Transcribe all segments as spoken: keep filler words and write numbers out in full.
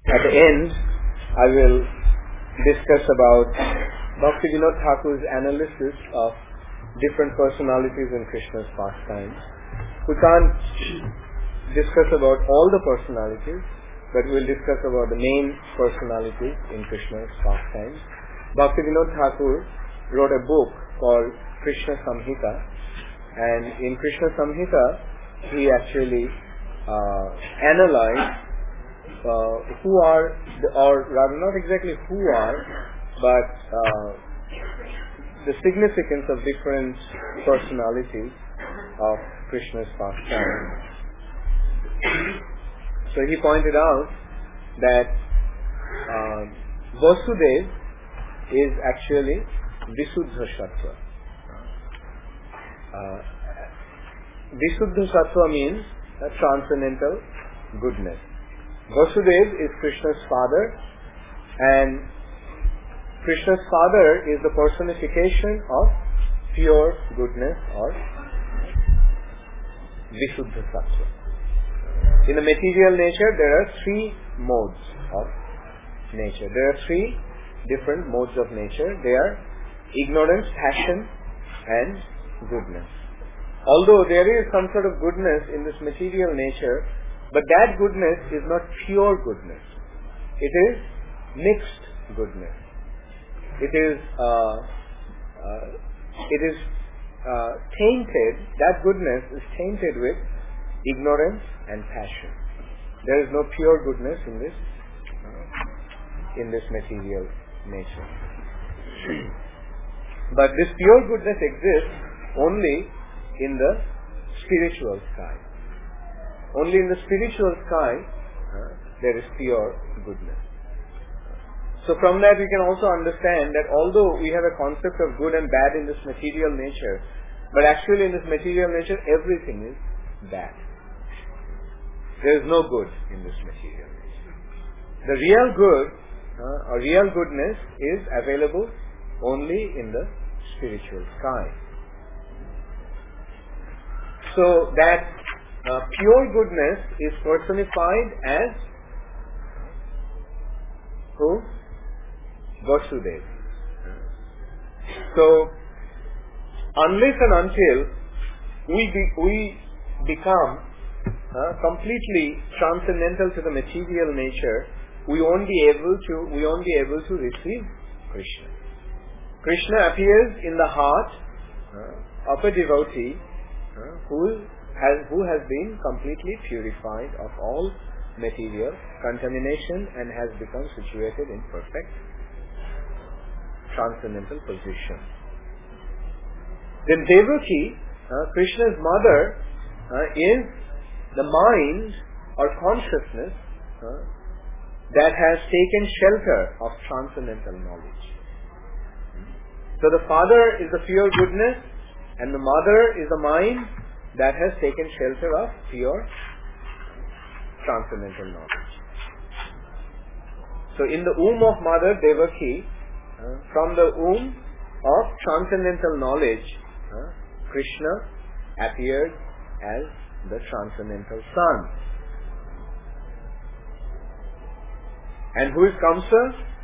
At the end, I will discuss about Bhaktivinoda Thakur's analysis of different personalities in Krishna's pastimes. We can't discuss about all the personalities, but we will discuss about the main personalities in Krishna's pastimes. Bhaktivinoda Thakur wrote a book called Krishna Samhita, and in Krishna Samhita he actually uh, analyzed uh, who are, the, or rather not exactly who are, but uh, the significance of different personalities of Krishna's pastime. So he pointed out that uh, Vasudev is actually Visuddha Sattva. Uh, Visuddha Sattva means a transcendental goodness. Vasudev is Krishna's father, and Krishna's father is the personification of pure goodness or Visuddha Sattva. In the material nature, there are three modes of nature. There are three different modes of nature. They are ignorance, passion, and goodness. Although there is some sort of goodness in this material nature, but that goodness is not pure goodness. It is mixed goodness. It is uh, uh, it is uh, tainted. That goodness is tainted with ignorance and passion. There is no pure goodness in this uh, in this material nature. But this pure goodness exists only in the spiritual sky. Only in the spiritual sky uh, there is pure goodness. So from that we can also understand that although we have a concept of good and bad in this material nature, but actually in this material nature everything is bad. There is no good in this material nature. The real good uh, or real goodness is available only in the spiritual sky. So that uh, pure goodness is personified as who? Vasudev. So unless and until we be, we become uh, completely transcendental to the material nature, we won't be able to we won't be able to receive Krishna. Krishna appears in the heart uh, of a devotee uh, who has who has been completely purified of all material contamination and has become situated in perfect transcendental position. Then Devaki, uh, Krishna's mother, uh, is the mind or consciousness uh, that has taken shelter of transcendental knowledge. So the father is the pure goodness, and the mother is the mind that has taken shelter of pure transcendental knowledge. So in the womb of Mother Devaki, uh, from the womb of transcendental knowledge, uh, Krishna appeared as the transcendental Son. And who is Kamsa?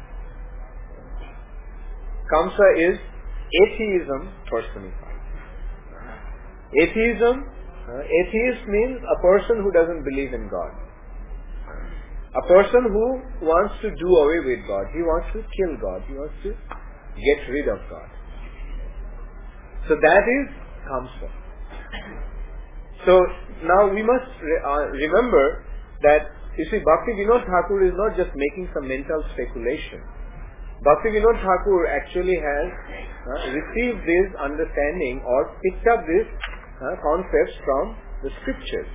Kamsa is atheism personified. Atheism, uh, atheist means a person who doesn't believe in God. A person who wants to do away with God. He wants to kill God. He wants to get rid of God. So that is Kamsa. So now we must re- uh, remember that, you see, Bhaktivinoda Thakur is not just making some mental speculation. Bhaktivinoda Thakur actually has uh, received this understanding or picked up this uh, concepts from the scriptures.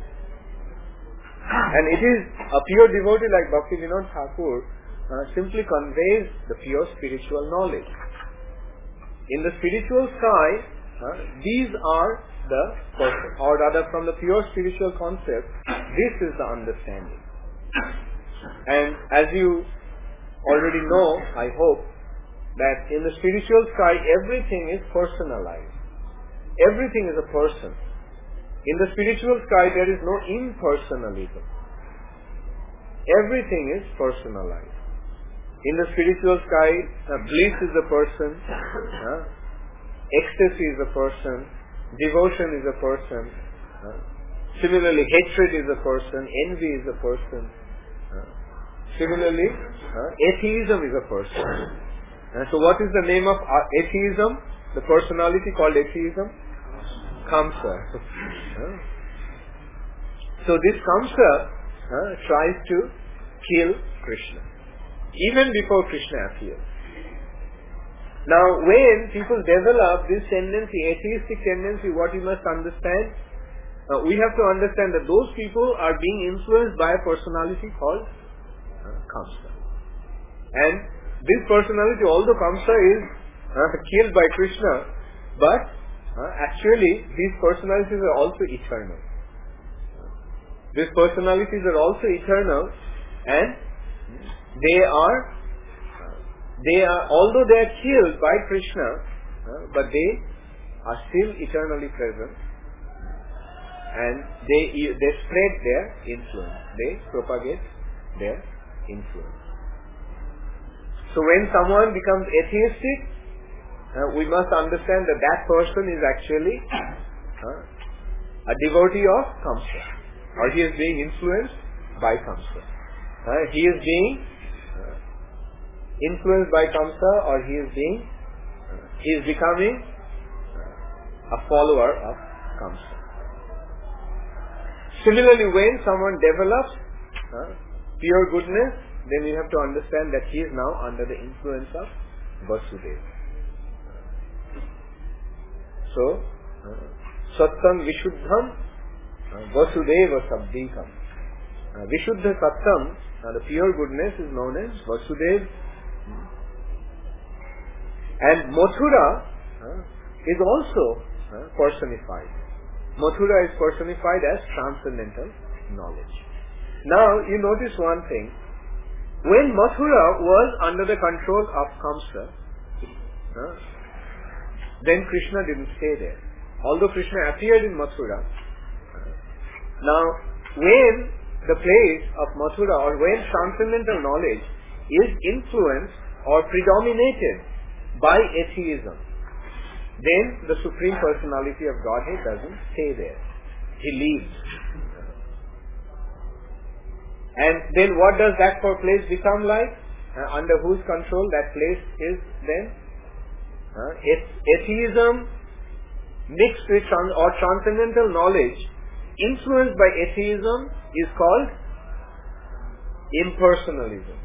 And it is a pure devotee like Bhaktivinoda Thakur uh, simply conveys the pure spiritual knowledge. In the spiritual sky, uh, these are the person, or rather from the pure spiritual concept, this is the understanding. And as you already know, I hope, that in the spiritual sky everything is personalized. Everything is a person. In the spiritual sky there is no impersonalism. everything is personalized. In the spiritual sky, uh, bliss is a person, uh, ecstasy is a person, devotion is a person, uh, similarly hatred is a person, envy is a person, uh, similarly uh, atheism is a person. Uh, so what is the name of uh, atheism? The personality called atheism? Kamsa. Uh, so this Kamsa uh, tries to kill Krishna, even before Krishna appears. Now, when people develop this tendency, atheistic tendency, what you must understand, uh, we have to understand that those people are being influenced by a personality called uh, Kamsa. And this personality, although Kamsa is uh, killed by Krishna, but uh, actually these personalities are also eternal. These personalities are also eternal, and they are, they are, although they are killed by Krishna, uh, but they are still eternally present, and they they spread their influence. They propagate their influence. So when someone becomes atheistic, uh, we must understand that that person is actually uh, a devotee of Kamsa, or he is being influenced by Kamsa. Uh, he is being uh, influenced by Kamsa, or he is being, uh, he is becoming uh, a follower of Kamsa. Similarly, when someone develops uh, pure goodness, then we have to understand that he is now under the influence of Vasudeva. So, uh, Sattam Vishuddham uh, Vasudeva Sabdikam. Uh, Vishuddha Sattam, uh, the pure goodness, is known as Vasudeva. And Mathura uh, is also uh, personified. Mathura is personified as transcendental knowledge. Now, you notice one thing. When Mathura was under the control of Kamsa, uh, then Krishna didn't stay there. Although Krishna appeared in Mathura, uh, now when the place of Mathura, or when transcendental knowledge is influenced or predominated by atheism, then the Supreme Personality of Godhead doesn't stay there. He leaves. And then what does that place become like? Uh, under whose control that place is then? Uh, atheism mixed with trans- or transcendental knowledge influenced by atheism is called impersonalism.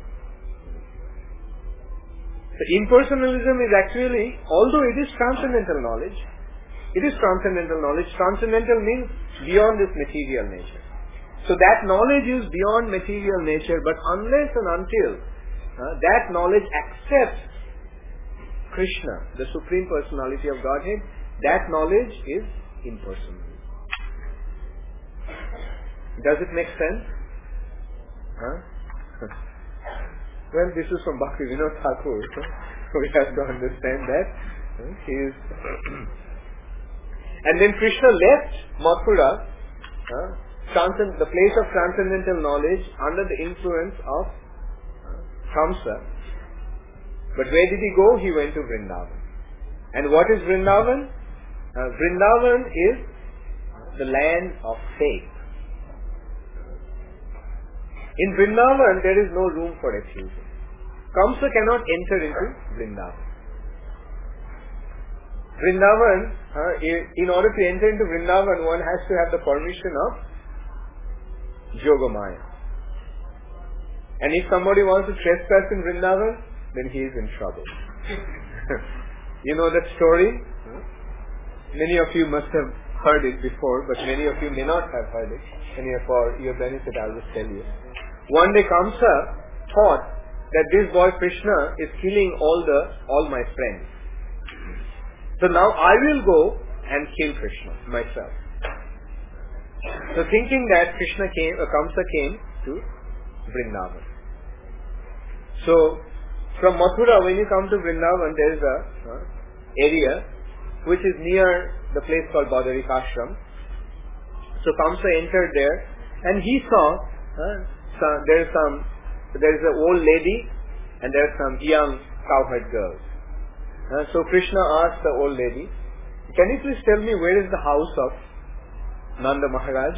So impersonalism is actually, although it is transcendental knowledge, it is transcendental knowledge. Transcendental means beyond this material nature. So that knowledge is beyond material nature, but unless and until uh, that knowledge accepts Krishna, the Supreme Personality of Godhead, that knowledge is impersonal. Does it make sense? Huh? Well, this is from Bhakti Vinod Thakur. We have to understand that uh, he is. And then Krishna left Mathura, uh, transcend, the place of transcendental knowledge, under the influence of uh, Kamsa. But where did he go? He went to Vrindavan. And what is Vrindavan? Uh, Vrindavan is the land of faith. In Vrindavan, there is no room for atheism. Kamsa cannot enter into Vrindavan. Vrindavan, uh, in order to enter into Vrindavan, one has to have the permission of Yogamaya. And if somebody wants to trespass in Vrindavan, then he is in trouble. You know that story? Many of you must have heard it before, but many of you may not have heard it. And for your benefit, I will just tell you. One day Kamsa thought that this boy Krishna is killing all the all my friends. So now I will go and kill Krishna myself. So thinking that Krishna came, uh, Kamsa came to Vrindavan. So from Mathura, when you come to Vrindavan, there is a uh, area which is near the place called Badarika Ashram. So Kamsa entered there, and he saw uh, some, there is some, there is an old lady and there are some young cowherd girls. Uh, so Krishna asked the old lady, "Can you please tell me where is the house of Nanda Maharaj?"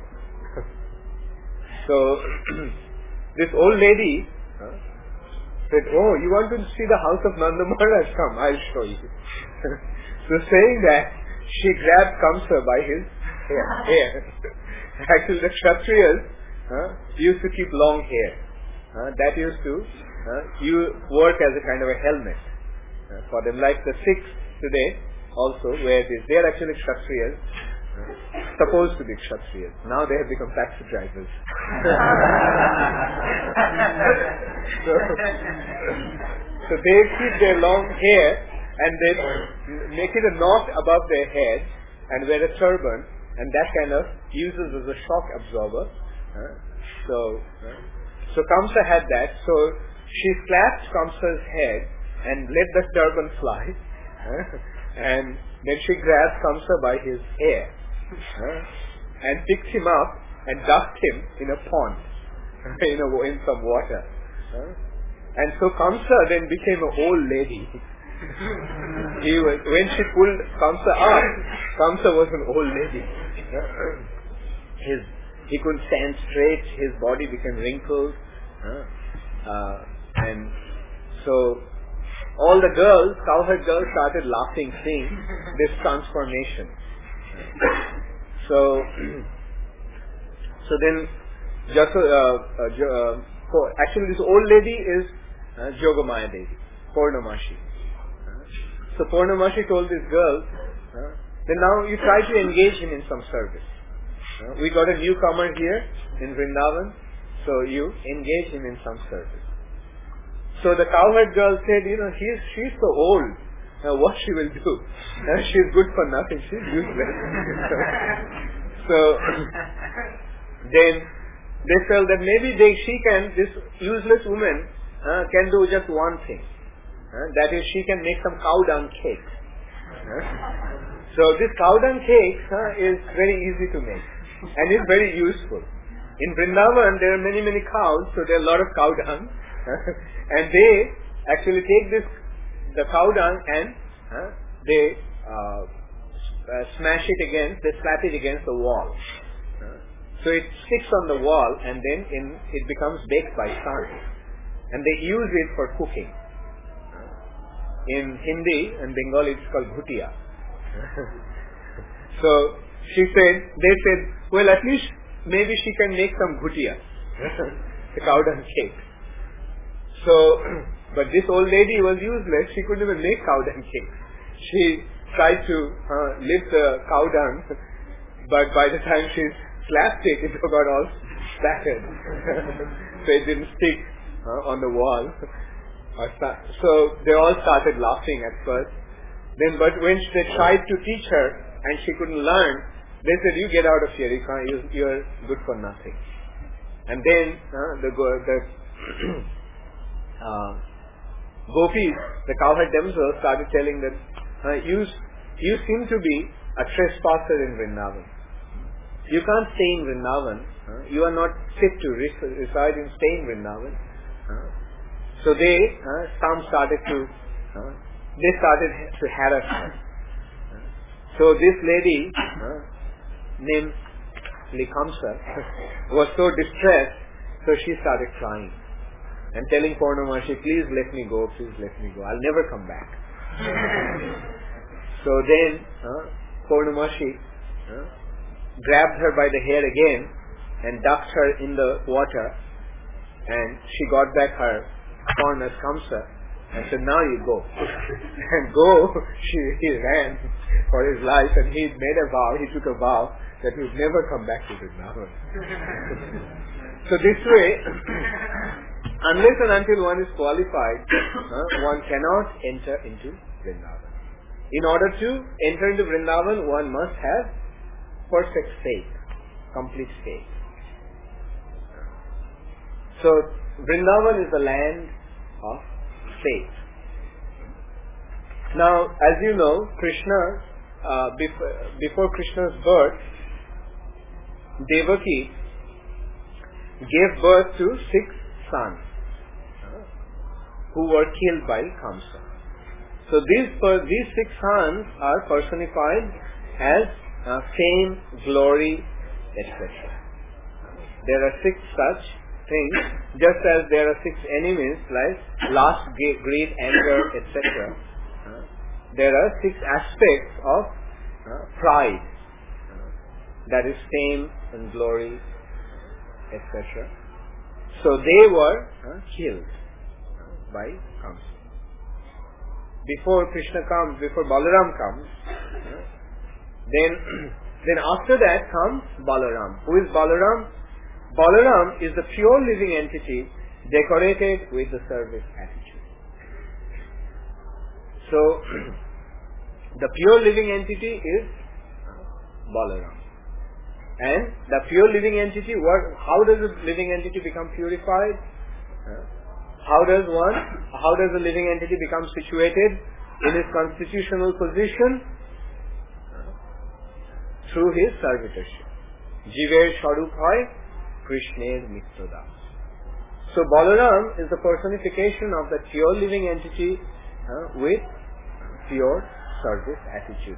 So this old lady uh, said, "Oh, you want to see the house of Nanda Maharaj? Come, I'll show you." So saying that, she grabbed Kamsa by his hair. hair. Actually, the Kshatriyas uh, used to keep long hair. Uh, that used to uh, you work as a kind of a helmet uh, for them. Like the Sikhs today also wear this. They are actually Kshatriyas. Supposed to be Kshatriyas. Now they have become taxi drivers. so, so they keep their long hair and they make it a knot above their head and wear a turban, and that kind of uses as a shock absorber. Uh, so, uh, so Kamsa had that. So she slapped Kamsa's head and let the turban fly, uh, and then she grabbed Kamsa by his hair. Uh, and picked him up and ducked him in a pond, in, a, in some water. Uh, and so Kamsa then became an old lady. he was, when she pulled Kamsa up, Kamsa was an old lady. Uh, his, he couldn't stand straight, his body became wrinkled. Uh, uh, and so all the girls, cowherd girls, started laughing, seeing this transformation. So, so then, just uh, uh, uh, so actually, this old lady is uh, Jogamaya Devi, Purnamashi. Uh, so Purnamashi told this girl, uh, then now you try to engage him in some service. Uh, we got a newcomer here in Vrindavan, so you engage him in some service. So the cowherd girl said, you know, he's she's so old. Now what she will do? Uh, she's good for nothing. She's useless. So then they felt that maybe they, she can, this useless woman uh, can do just one thing. Uh, that is, she can make some cow dung cake. Uh, so this cow dung cake uh, is very easy to make and is very useful. In Vrindavan there are many many cows, so there are a lot of cow dung, uh, and they actually take this the cow dung and uh, they uh, uh, smash it against, they slap it against the wall. Uh, so it sticks on the wall and then in, it becomes baked by sun. And they use it for cooking. Uh, in Hindi and Bengali it's called bhutia. So she said, they said, well at least maybe she can make some bhutia, the cow dung cake. So but this old lady was useless. She couldn't even make cow dung cake. She tried to uh, lift the cow dung, but by the time she slapped it, it got all splattered. So it didn't stick uh, on the wall. So they all started laughing at first. Then, but when they tried to teach her and she couldn't learn, they said, "You get out of here. You can't. You, you're good for nothing." And then uh, the the uh, Gopis, the cowherd themselves, started telling that uh, you, you seem to be a trespasser in Vrindavan. You can't stay in Vrindavan. Uh, you are not fit to res- reside and stay in Vrindavan. Uh, so they, uh, some started to, uh, they started to harass her. Uh, so this lady, uh, named Likamsa, was so distressed, so she started crying. And telling Purnamashi, please let me go, please let me go. I'll never come back. So then, uh, Purnamashi uh, grabbed her by the hair again and ducked her in the water. And she got back her form as Kamsa and said, now you go. And go, she, he ran for his life and he made a vow, he took a vow that he would never come back to Vrindavan. So this way, unless and until one is qualified, uh, one cannot enter into Vrindavan. In order to enter into Vrindavan, one must have perfect faith, complete faith. So, Vrindavan is the land of faith. Now, as you know, Krishna, uh, before, before Krishna's birth, Devaki gave birth to six sons who were killed by Kamsa. So these these six sons are personified as uh, fame, glory, et cetera. There are six such things, just as there are six enemies like lust, greed, anger, et cetera. Uh, there are six aspects of uh, pride, uh, that is fame and glory, et cetera. So they were uh, killed uh, by Kamsa. Before Krishna comes, before Balaram comes, uh, then then after that comes Balaram. Who is Balaram? Balaram is the pure living entity decorated with the service attitude. So, the pure living entity is Balaram. And the pure living entity, what, how does a living entity become purified? How does one, how does a living entity become situated in his constitutional position? Through his servitorship. Jiver Sharup Hoy, Krishner Mitradas. So Balaram is the personification of the pure living entity uh, with pure service attitude.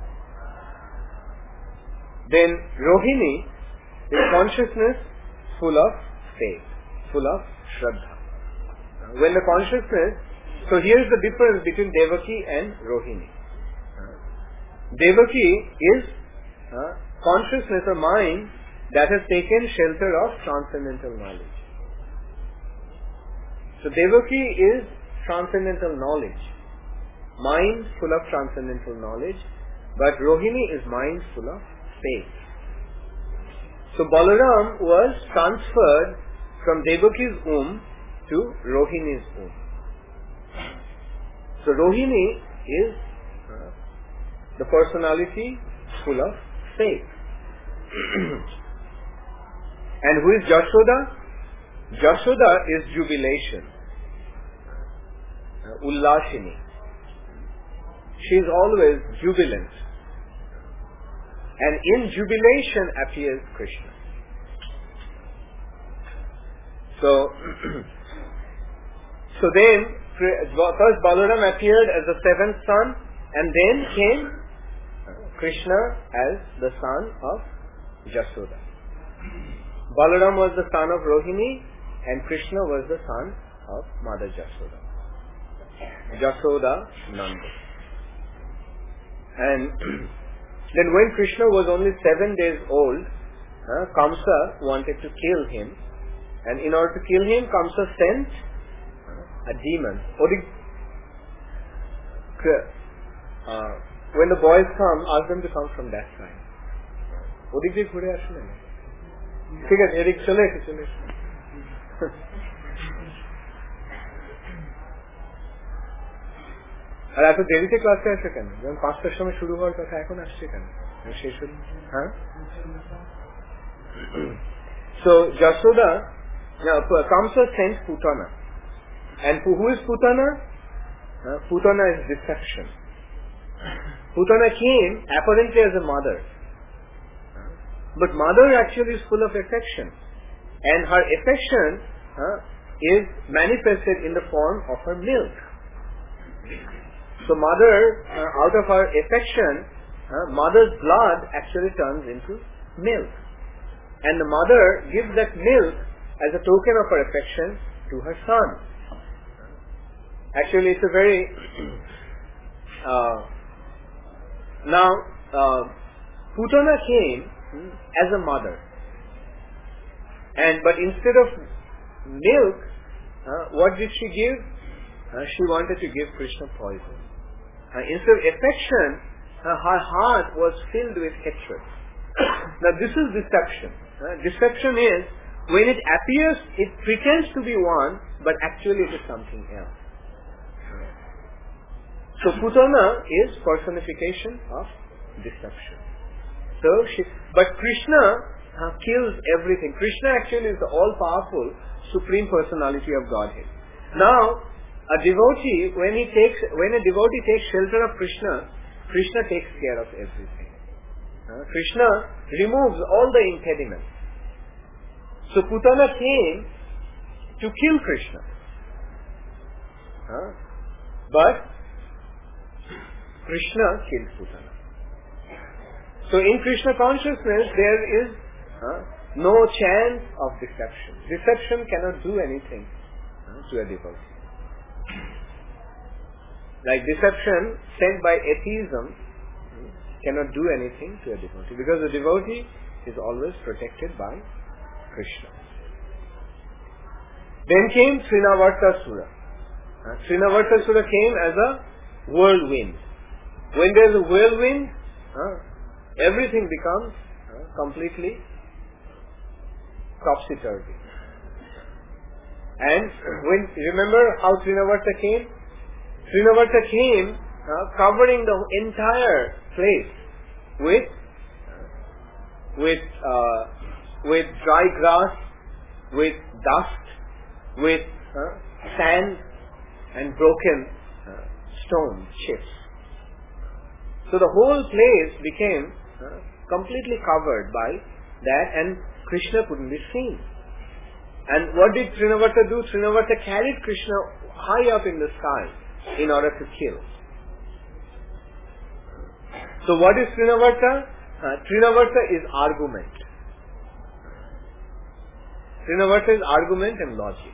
Then Rohini is consciousness full of faith, full of Shraddha. Uh, when the consciousness, so here is the difference between Devaki and Rohini. Uh, Devaki is uh, consciousness or mind that has taken shelter of transcendental knowledge. So Devaki is transcendental knowledge, mind full of transcendental knowledge, but Rohini is mind full of faith. So Balaram was transferred from Devaki's womb to Rohini's womb. So Rohini is uh, the personality full of faith. And who is Jashoda? Jashoda is jubilation. Uh, Ullashini. She is always jubilant. And in jubilation appears Krishna. So, so then, first Balaram appeared as the seventh son, and then came Krishna as the son of Jashoda. Balaram was the son of Rohini, and Krishna was the son of Mother Jashoda. Jashoda Nanda. And then when Krishna was only seven days old, uh, Kamsa wanted to kill him, and in order to kill him, Kamsa sent a demon. Uh, when the boys come, ask them to come from that side. ওদিক দিয়ে ঘুরে আসলে ঠিক আছে, এদিক চলে এসে চলে এসে আর এত দেরিতে ক্লাসে আসে কেন? যেমন পাঁচটার সময় শুরু হওয়ার কথা, এখন আসছে কেন? শেষ হল, হ্যাঁ? So Jashoda, now Kamsa sent Putana, and who is Putana? Uh, Putana is deception. Putana came apparently as a mother, but mother actually is full of affection, and her affection uh, is manifested in the form of her milk. So mother, uh, out of her affection, uh, mother's blood actually turns into milk, and the mother gives that milk as a token of her affection to her son. Actually, it's a very uh, now uh, Putana came as a mother, and but instead of milk, uh, what did she give? Uh, she wanted to give Krishna poison. Uh, instead of affection, uh, her heart was filled with hatred. Now this is deception. Uh, deception is when it appears, it pretends to be one, but actually it is something else. So Putana is personification of deception. So she, but Krishna uh, kills everything. Krishna actually is the all-powerful supreme personality of Godhead. Now, a devotee, when he takes, when a devotee takes shelter of Krishna, Krishna takes care of everything. Uh, Krishna removes all the impediments. So Putana came to kill Krishna. Huh? But Krishna killed Putana. So in Krishna consciousness there is huh, no chance of deception. Deception cannot do anything huh, to a devotee. Like deception sent by atheism cannot do anything to a devotee, because the devotee is always protected by Krishna. Then came Trinavartasura. Uh, Trinavartasura came as a whirlwind. When there is a whirlwind, uh, everything becomes uh, completely topsy-turvy. And when remember how Trinavarta came? Trinavarta came uh, covering the entire place with with uh, with dry grass, with dust, with uh, sand and broken uh, stone chips. So the whole place became uh, completely covered by that, and Krishna couldn't be seen. And what did Trinavarta do? Trinavarta carried Krishna high up in the sky in order to kill. So what is Trinavarta? Uh, Trinavarta is argument. Trinavarta is argument and logic.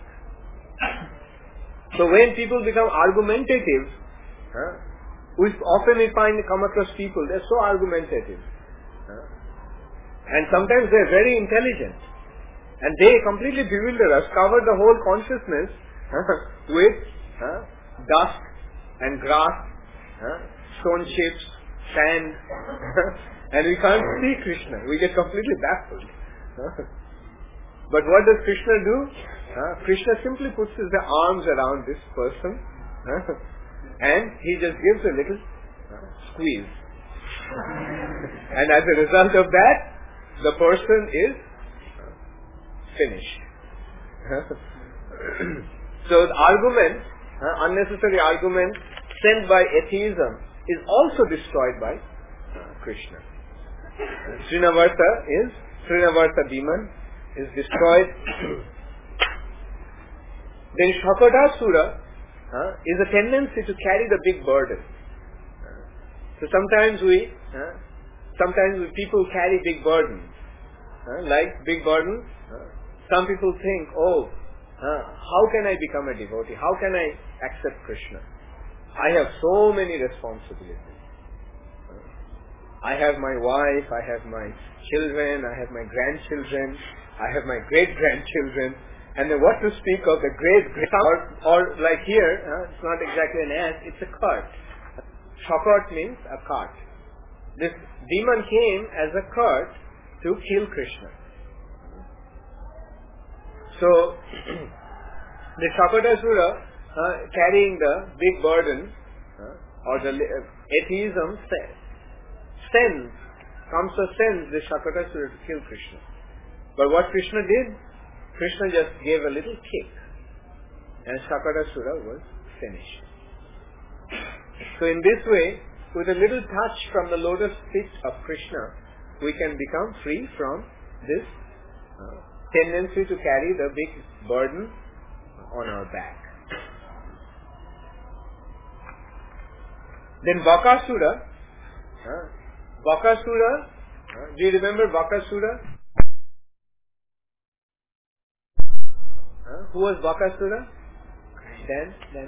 So when people become argumentative, uh, we often we find come across people, they're so argumentative. Uh, and sometimes they're very intelligent. And they completely bewilder us, cover the whole consciousness uh, with uh, dust and grass, uh, stone chips, sand, and we can't see Krishna. We get completely baffled. Uh, but what does Krishna do? Uh, Krishna simply puts his arms around this person uh, and he just gives a little uh, squeeze. And as a result of that, the person is finished. So the argument, uh, unnecessary argument sent by atheism is also destroyed by uh, Krishna. Uh, Trinavarta is, Trinavarta demon is destroyed. Then Shakatasura uh, is a tendency to carry the big burden. Uh, so sometimes we, uh, sometimes we, people carry big burdens. Uh, like big burden. Uh, some people think, oh, uh, how can I become a devotee? How can I accept Krishna? I have so many responsibilities. Uh, I have my wife, I have my children, I have my grandchildren, I have my great-grandchildren, and then what to speak of the great-great, or, or like here, uh, it's not exactly an ass, it's a cart. Shakat means a cart. This demon came as a cart to kill Krishna. So, the Shakatasura uh, carrying the big burden, uh, or the uh, atheism sends, comes to send the Shakatasura to kill Krishna. But what Krishna did? Krishna just gave a little kick and Shakatasura was finished. So in this way, with a little touch from the lotus feet of Krishna, we can become free from this uh, tendency to carry the big burden on our back. Then Bakasura, uh, Bakasura, uh, do you remember Bakasura? Uh, who was Bakasura? Then, then.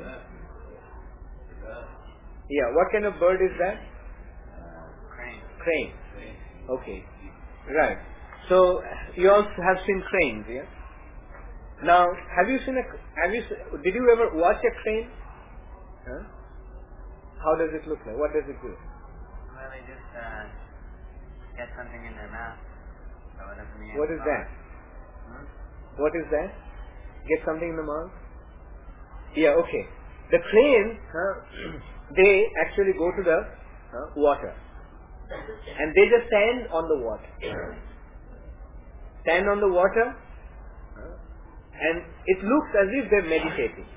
Yeah, what kind of bird is that? Crane. Crane. Okay. Right. So you also have seen cranes, yeah? Now, have you seen a? Have you? Did you ever watch a crane? Huh? How does it look like? What does it do? Well, they just uh, get something in their mouth. Throw it up in the air. What is that? Hmm? What is that? Get something in the mouth? Yeah. Okay. The cranes, huh, they actually go to the huh, water, and they just stand on the water. Stand on the water, huh, and it looks as if they're meditating.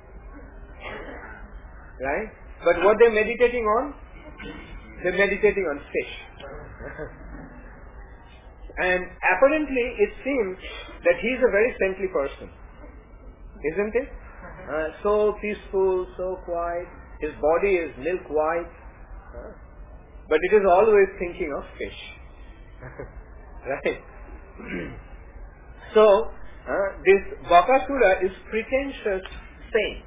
Right? But what they're meditating on? They're meditating on fish. And apparently it seems that he is a very saintly person. Isn't it? Uh, so peaceful, so quiet. His body is milk white. Uh, but it is always thinking of fish. Right? So, uh, this Bakasura is pretentious saint.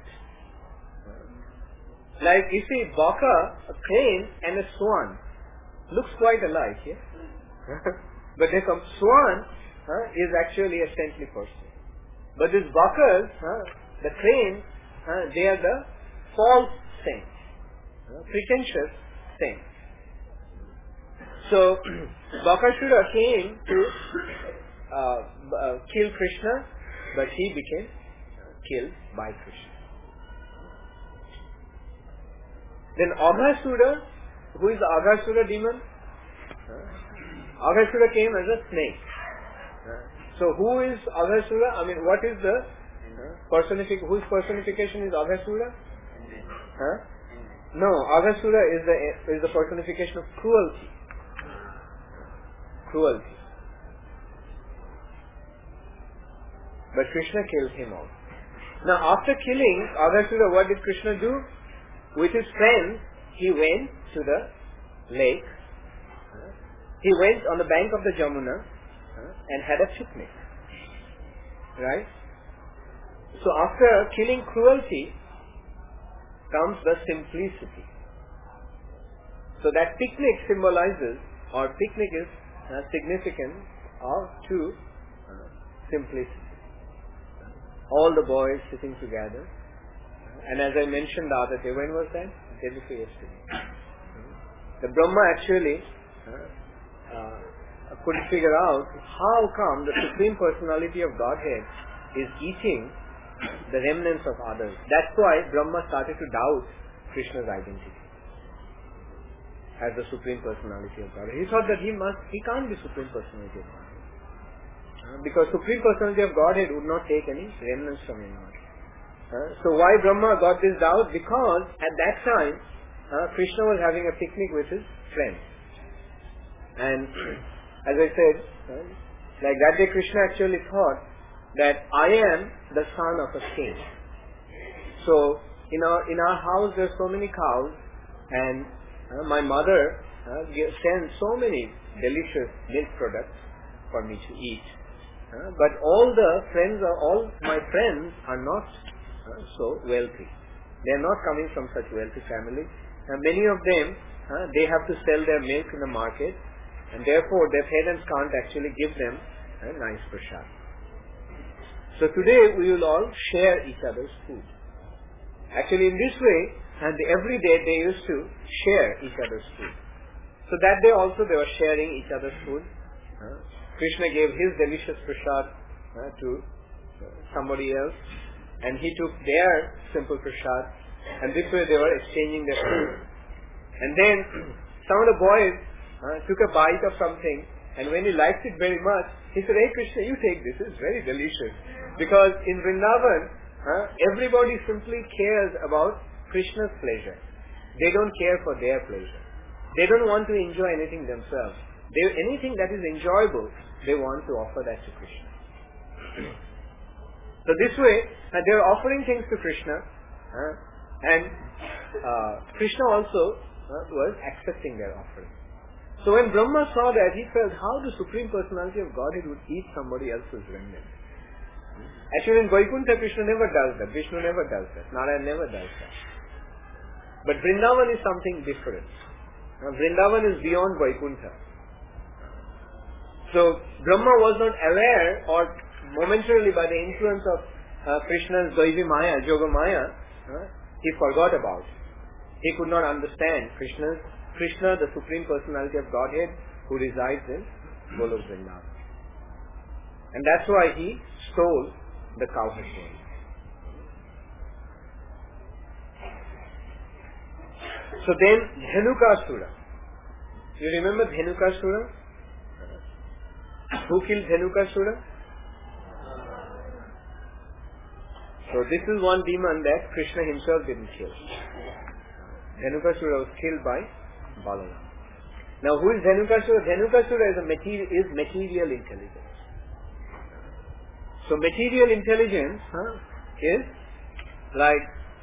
Like you see, Baka, a crane and a swan looks quite alike, yeah? But they come, swan uh, is actually a saintly person. But these Bakas, uh, the crane, uh, they are the false saints, uh, pretentious saints. So, Bakasura came to uh, uh, kill Krishna, but he became killed by Krishna. Then Aghasura, who is the Aghasura demon? Uh, Aghasura came as a snake. Uh, so who is Aghasura? I mean, what is the uh, personific? Whose personification is Aghasura? Huh? No, Aghasura is the is the personification of cruelty. Cruelty. But Krishna killed him all. Now, after killing Aghasura, what did Krishna do? With his friends, he went to the lake. He went on the bank of the Jamuna and had a picnic. Right? So after killing cruelty comes the simplicity. So that picnic symbolizes, or picnic is uh, significant of to uh, simplicity. All the boys sitting together. And as I mentioned the other day, when was that? Day before yesterday. The Brahma actually uh, uh, could figure out how come the Supreme Personality of Godhead is eating the remnants of others. That's why Brahma started to doubt Krishna's identity as the Supreme Personality of Godhead. He thought that he must, he can't be Supreme Personality of Godhead. Uh, because Supreme Personality of Godhead would not take any remnants from anyone. Uh, so why Brahma got this doubt? Because at that time, uh, Krishna was having a picnic with his friends. And as I said, uh, like that day Krishna actually thought that I am the son of a king. So in our, in our house there are so many cows, and uh, my mother uh, sends so many delicious milk products for me to eat. Uh, but all the friends, are, all my friends are not uh, so wealthy. They are not coming from such wealthy family. And many of them, uh, they have to sell their milk in the market, and therefore their parents can't actually give them a nice prasad. So today we will all share each other's food. Actually in this way, and every day they used to share each other's food. So that day also they were sharing each other's food. Uh, Krishna gave his delicious prasad uh, to uh, somebody else, and he took their simple prasad, and this way they were exchanging their food. And then some of the boys uh, took a bite of something, and when he liked it very much, he said, "Hey Krishna, you take this, it's very delicious." Because in Vrindavan, uh, everybody simply cares about Krishna's pleasure. They don't care for their pleasure. They don't want to enjoy anything themselves. They, anything that is enjoyable, they want to offer that to Krishna. So this way, uh, they are offering things to Krishna, uh, and uh, Krishna also uh, was accepting their offering. So when Brahma saw that, he felt how the Supreme Personality of Godhead would eat somebody else's remnant. Actually in Vaikuntha, Krishna never does that. Vishnu never does that. Narayana never does that. But Vrindavan is something different. Now, Vrindavan is beyond Vaikuntha. So Brahma was not aware, or momentarily by the influence of uh, Krishna's Daivi Maya, Yoga Maya, uh, he forgot about it. He could not understand Krishna's, Krishna, the Supreme Personality of Godhead, who resides in Golok Vrindavan. And that's why he stole the cow horn. So then Dhenukasura. You remember Dhenukasura? Who killed Dhenukasura? So this is one demon that Krishna himself didn't kill. Dhenukasura was killed by Balaram. Now, who is Dhenukasura? Dhenukasura is a material is material intelligence. So, material intelligence huh, is like,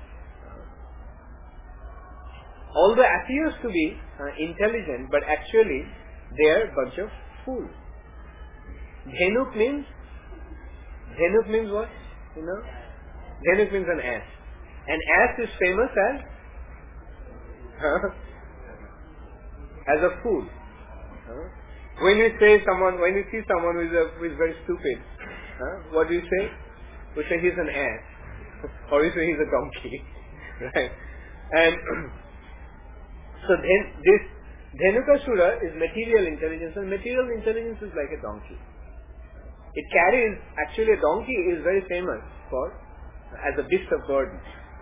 although appears to be uh, intelligent, but actually they are a bunch of fools. Dhenuk means, Dhenuk means what? You know? Dhenuk means an ass. An ass is famous as huh, as a fool. Huh? When you say someone, when you see someone who is, a, who is very stupid, huh, what do you say? We say he's an ass, or we say he's a donkey, right? And so then this Dhenukasura is material intelligence, and material intelligence is like a donkey. It carries, actually a donkey is very famous for, as a beast of burden.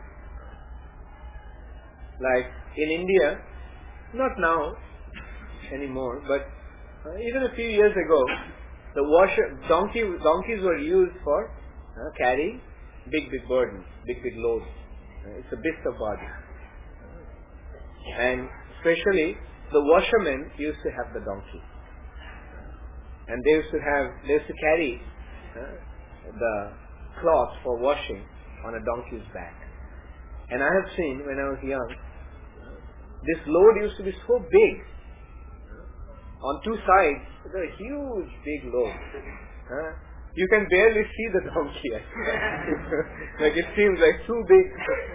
Like in India, not now anymore, but uh, even a few years ago, the washer, donkey, donkeys were used for uh, carrying big, big burdens, big, big loads. Uh, it's a beast of burden. And especially the washermen used to have the donkey, and they used to have they used to carry uh, the cloth for washing on a donkey's back. And I have seen when I was young, this load used to be so big. On two sides, there were huge, big loads. Uh, you can barely see the donkey. Like it seems like two big,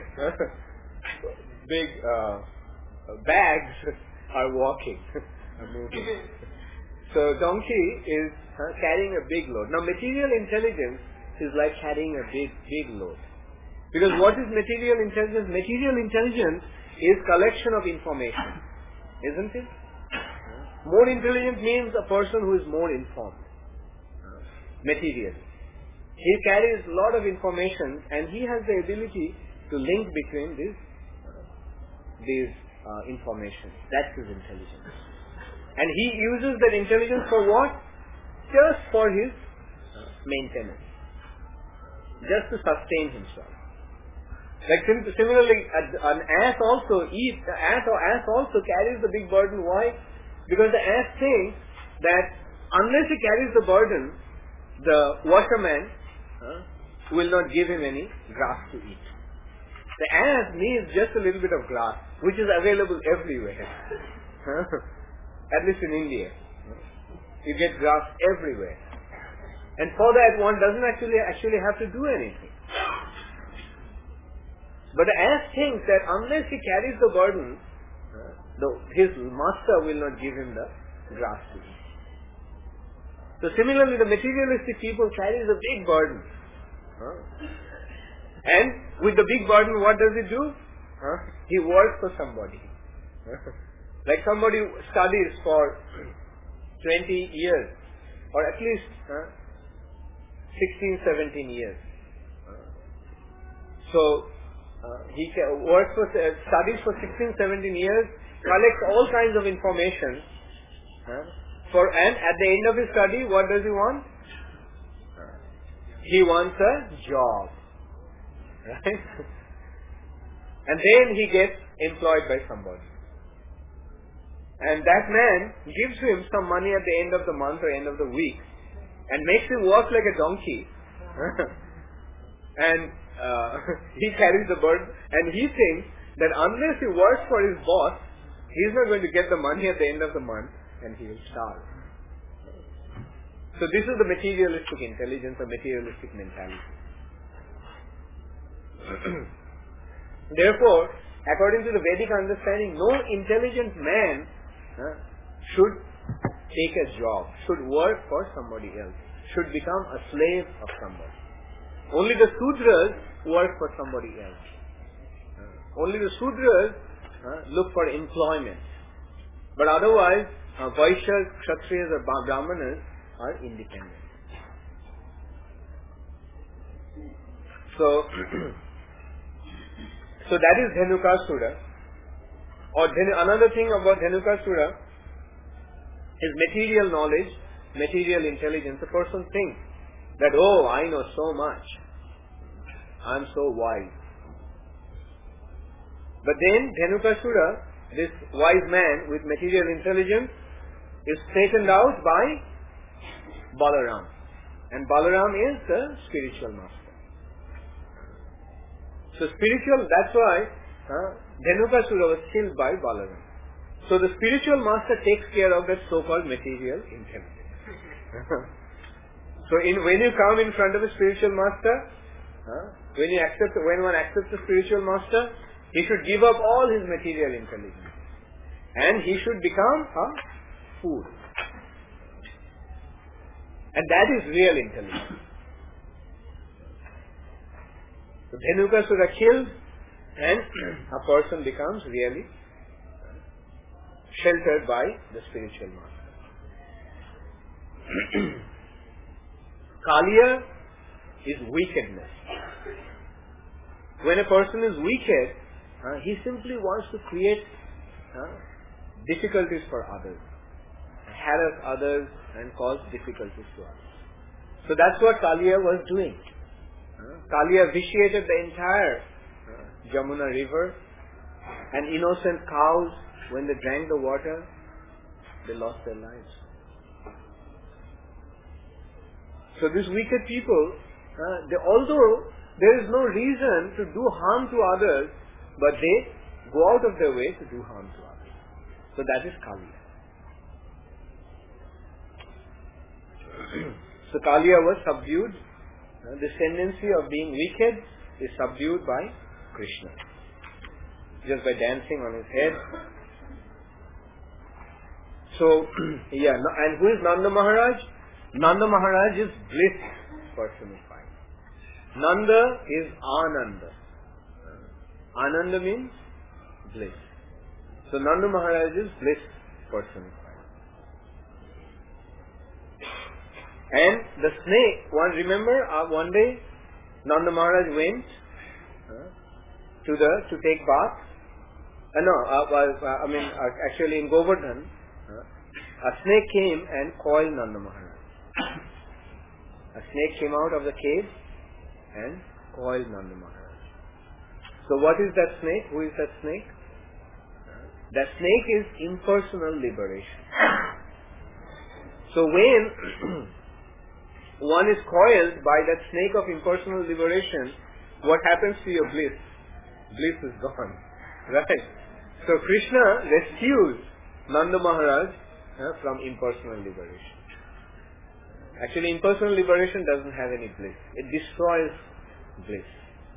big. Uh, bags are walking, are moving. So donkey is uh, carrying a big load. Now material intelligence is like carrying a big, big load. Because what is material intelligence? Material intelligence is collection of information, isn't it? More intelligent means a person who is more informed. Material. He carries a lot of information, and he has the ability to link between these these Uh, information. That's his intelligence. And he uses that intelligence for what? Just for his uh, maintenance. Just to sustain himself. Like sim- similarly, an ass also eats, the ass or ass also carries the big burden. Why? Because the ass thinks that unless he carries the burden, the washerman uh, will not give him any grass to eat. The ass needs just a little bit of grass, which is available everywhere. At least in India. You get grass everywhere. And for that one doesn't actually actually have to do anything. But the ass thinks that unless he carries the burden, the, his master will not give him the grass to eat. So similarly, the materialistic people carries a big burden. And with the big burden, what does he do? Huh? He works for somebody. Like somebody studies for twenty years, or at least huh, sixteen, seventeen years. So uh, he works for, uh, studies for sixteen, seventeen years, collects all kinds of information. Huh, for and at the end of his study, what does he want? He wants a job. Right? And then he gets employed by somebody. And that man gives him some money at the end of the month or end of the week and makes him work like a donkey. And uh, he carries the burden, and he thinks that unless he works for his boss, he's not going to get the money at the end of the month, and he will starve. So this is the materialistic intelligence or materialistic mentality. Therefore, according to the Vedic understanding, no intelligent man uh, should take a job, should work for somebody else, should become a slave of somebody. Only the Sudras work for somebody else. Uh, only the Sudras uh, look for employment. But otherwise, uh, Vaishyas, Kshatriyas or Brahmanas are independent. So, so that is Dhenukasura. Or then another thing about Dhenukasura is material knowledge, material intelligence. A person thinks that, oh, I know so much. I'm so wise. But then Dhenukasura this wise man with material intelligence is straightened out by Balaram. And Balaram is the spiritual master. So spiritual, that's why uh, Dhenukasura was killed by Balaram. So the spiritual master takes care of that so-called material intelligence. So in, when you come in front of a spiritual master, uh, when you accept, when one accepts a spiritual master, he should give up all his material intelligence. And he should become a fool. And that is real intelligence. So Dhenukasura killed, and a person becomes really sheltered by the spiritual master. Kaliya is wickedness. When a person is wicked, uh, he simply wants to create uh, difficulties for others, harass others and cause difficulties to others. So that's what Kaliya was doing. Uh, Kaliya vitiated the entire uh, Jamuna river, and innocent cows, when they drank the water, they lost their lives. So these wicked people, uh, they, although there is no reason to do harm to others, but they go out of their way to do harm to others. So that is Kaliya. So Kaliya was subdued. Uh, this tendency of being wicked is subdued by Krishna, just by dancing on his head. So, yeah, and who is Nanda Maharaj? Nanda Maharaj is bliss personified. Nanda is Ananda. Ananda means bliss. So Nanda Maharaj is bliss personified. And the snake, one remember, uh, one day Nanda Maharaj went uh, to the to take bath. Uh, no, uh, uh, I mean uh, actually in Govardhan, uh, a snake came and coiled Nanda Maharaj. A snake came out of the cave and coiled Nanda Maharaj. So what is that snake? Who is that snake? That snake is impersonal liberation. So when one is coiled by that snake of impersonal liberation, what happens to your bliss? Bliss is gone. Right? So Krishna rescues Nanda Maharaj uh, from impersonal liberation. Actually, impersonal liberation doesn't have any bliss. It destroys bliss.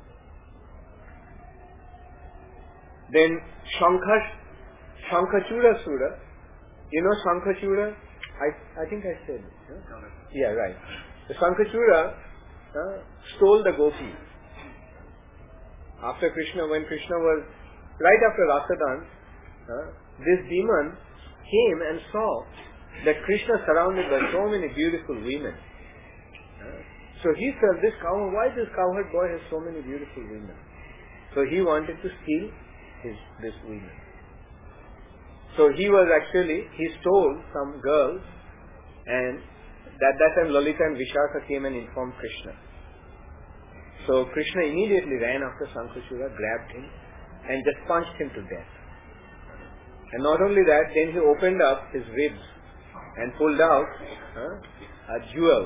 Then Shankha, Shankachura Sura. You know Shankachura? I, I think I said it. Huh? Yeah, right. The Shankachura uh, stole the gopis. After Krishna, when Krishna was, right after Rasa dance, uh, this demon came and saw that Krishna surrounded by so many beautiful women. Uh, so he felt, this cow, why this cowherd boy has so many beautiful women? So he wanted to steal his this women. So he was actually, he stole some girls, and at that time Lalita and Vishaka came and informed Krishna. So Krishna immediately ran after Shankachura, grabbed him, and just punched him to death. And not only that, then he opened up his ribs and pulled out uh, a jewel.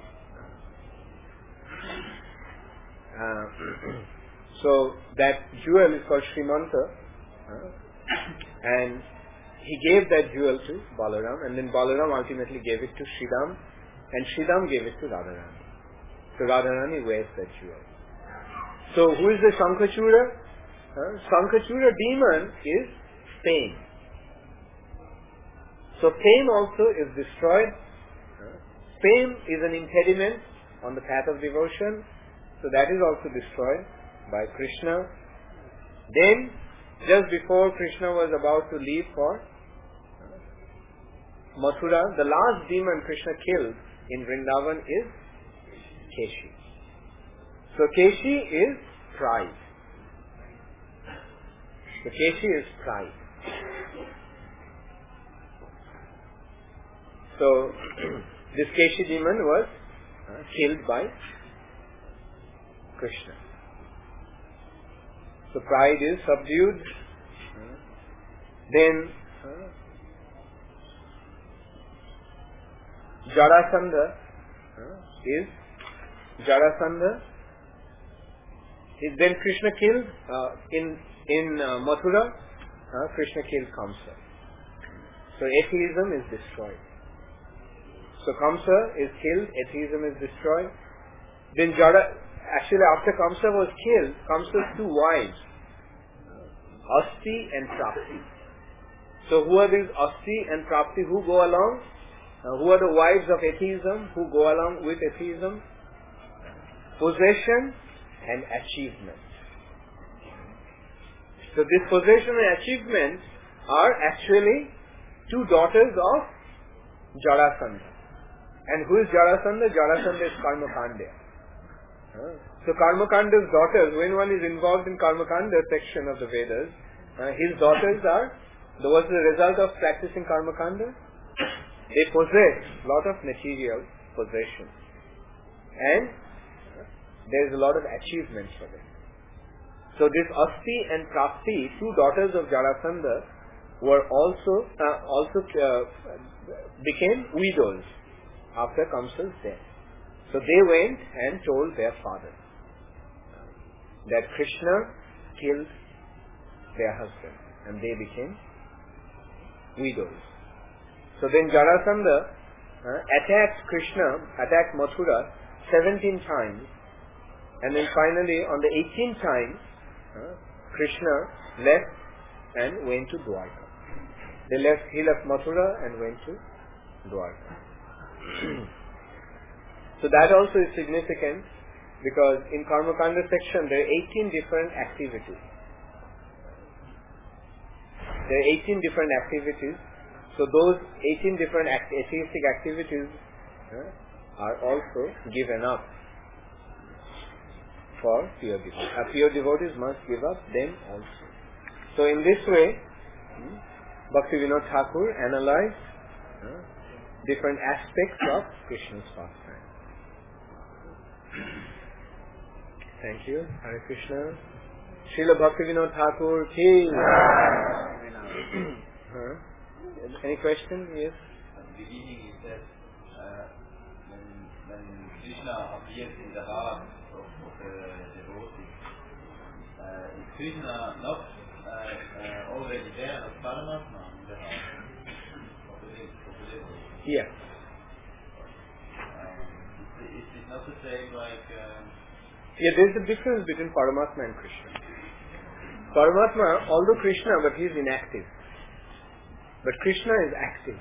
Uh, so that jewel is called Srimanta, uh, and he gave that jewel to Balaram, and then Balaram ultimately gave it to Sridham, and Sridham gave it to Radharani. So Radharani wears that jewel. So who is the Shankachura? Uh, Shankachura demon is fame. So fame also is destroyed. Uh, fame is an impediment on the path of devotion, so that is also destroyed by Krishna. Then, just before Krishna was about to leave for Mathura, the last demon Krishna killed in Vrindavan is Keshi. So Keshi is pride. So Keshi is pride. So this Keshi demon was uh, killed by Krishna. So pride is subdued, uh, Then uh, Jarasandha uh, is Jarasandha is then Krishna killed uh, in in uh, Mathura. Uh, Krishna killed Kamsa. So atheism is destroyed. So Kamsa is killed, atheism is destroyed. Then Jara, actually after Kamsa was killed, Kamsa's two wives, Asti and Prapti. So who are these Asti and Prapti who go along? Uh, who are the wives of atheism who go along with atheism? Possession and achievement. So this possession and achievement are actually two daughters of Jarasandha. And who is Jarasandha? Jarasandha is Karmakanda. Uh, so Karmakanda's daughters, when one is involved in Karmakanda section of the Vedas, uh, his daughters are, what's the result of practicing Karmakanda? They possess a lot of material possessions. And there is a lot of achievements for them. So this Asti and Prapti, two daughters of Jarasandha, were also uh, also uh, became widows after Kamsa's death. So they went and told their father that Krishna killed their husband, and they became widows. So then Jarasandha uh, attacked Krishna, attacked Mathura seventeen times, and then finally on the eighteenth time, uh, Krishna left and went to Dwarka. They left, he left Mathura and went to Dwarka. So that also is significant because in Karmakanda section there are eighteen different activities. There are eighteen different activities. So those eighteen different act- atheistic activities uh, are also given up for pure devotees. A pure devotees must give up them also. So in this way, hmm, Bhaktivinoda Thakur analyzed uh, different aspects of Krishna's pastime. Thank you. Hare Krishna. Srila Bhaktivinoda Thakur ki. huh? Any question? Yes. At the beginning he said uh, when, when Krishna appears in the heart of, of the devotee, uh, is Krishna not uh, uh, already there as Paramatma in the heart of the, of the devotee? Yes. Um, is, is it not the same like... Uh, yeah, there is a difference between Paramatma and Krishna. Paramatma, although Krishna, but he is inactive. But Krishna is active.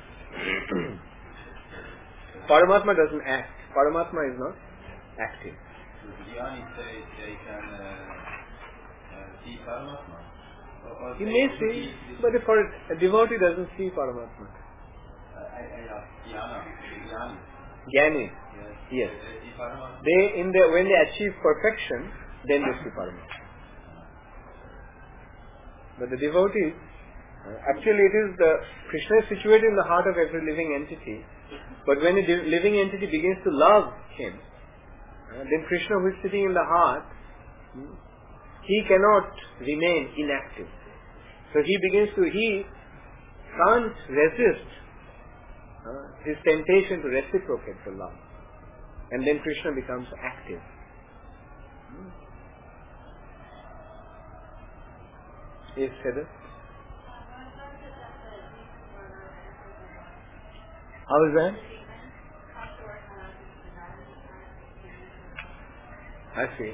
Paramatma doesn't act. Paramatma is not active. so the Jnani say they can uh, uh, see Paramatma? Or, or He they may only see, see- but for a devotee doesn't see Paramatma. Uh, I, I ask Jnana, Jnani. Jnani, Yes. yes. They see Paramatma? They, in their, when they achieve perfection, then they see Paramatma. But the devotees, uh, actually it is the, Krishna is situated in the heart of every living entity. But when a di- living entity begins to love him, uh, then Krishna who is sitting in the heart, hmm, he cannot remain inactive. So he begins to, he can't resist uh, his temptation to reciprocate the love. And then Krishna becomes active. Hmm. Yes, Heather? How is that? I see.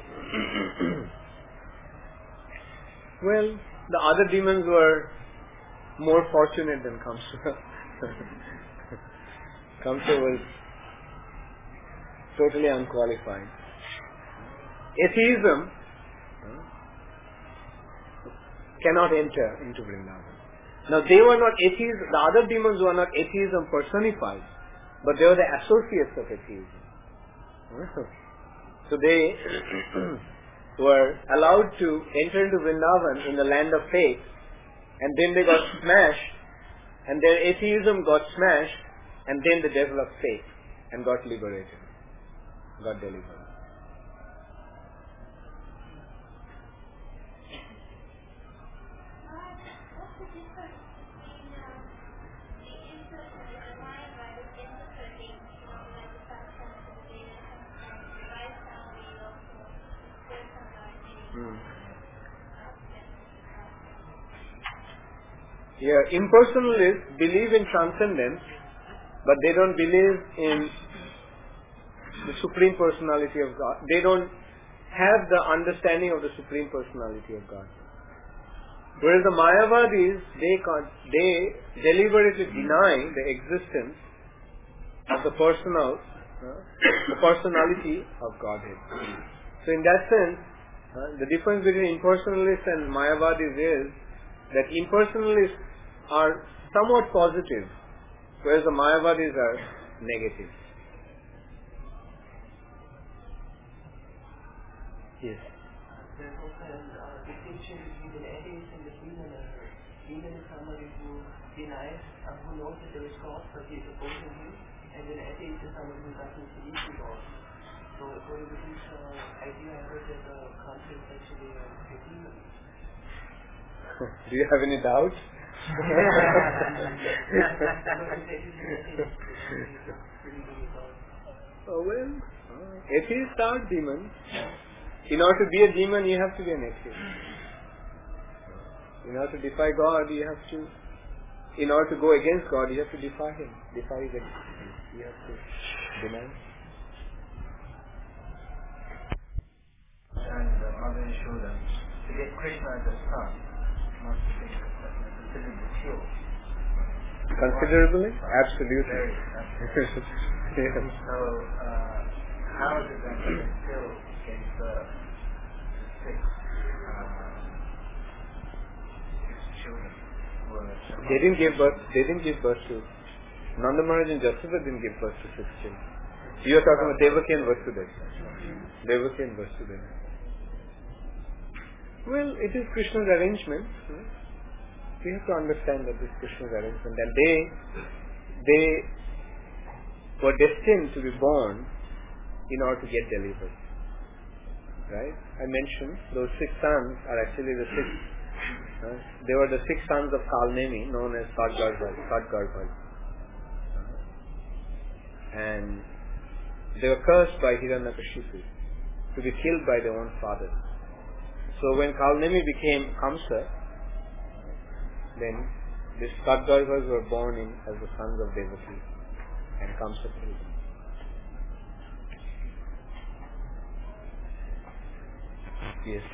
Well, the other demons were more fortunate than Kamsa. Kamsa was totally unqualified. Atheism cannot enter into Vrindavan. Now they were not atheists, the other demons were not atheism personified, but they were the associates of atheism. So they were allowed to enter into Vrindavan in the land of faith, and then they got smashed, and their atheism got smashed, and then they developed faith and got liberated, got delivered. Hmm. Yeah, impersonalists believe in transcendence, but they don't believe in the Supreme Personality of God. They don't have the understanding of the Supreme Personality of God. Whereas the Mayavadis, they can't, they deliberately deny the existence of the personal, uh, the personality of Godhead. So in that sense, uh, the difference between impersonalists and Mayavadis is that impersonalists are somewhat positive, whereas the Mayavadis are negative. Yes. There's also a uh, distinction between an atheist and a demon. A demon is somebody who denies, uh, who knows that there is God, but he is opposing him, and an atheist is somebody who doesn't believe in God. So according to this uh, idea, I heard that the concept is actually a, a demon. Do you have any doubts? Oh well, atheists are demons. In order to be a demon, you have to be an atheist. In order to defy God, you have to. In order to go against God, you have to defy Him, defy His existence. You have to deny. And uh, Mother Yashoda, to get Krishna as a son, must be considerably killed. Considerably? Absolutely. Very. Yes. So, uh, how is it that he can still give birth to six, uh, six children? They didn't give birth. They didn't give birth to. Nanda Maharaj and Jasoda didn't give birth to six children. You are talking about Devaki and Vasudeva. Devaki and Vasudeva. Well, it is Krishna's arrangement. We have to understand that this is Krishna's arrangement, and they they were destined to be born in order to get delivered. Right? I mentioned those six sons are actually the six. Uh, they were the six sons of Kalnemi, known as Sadgarbhaj. Sadgarbhaj. And they were cursed by Hiranyakashipu to be killed by their own father. So when Kalnemi became Kamsa, then these Sadgarbhas were born in as the sons of Devaki, and Kamsa killed them. Yes.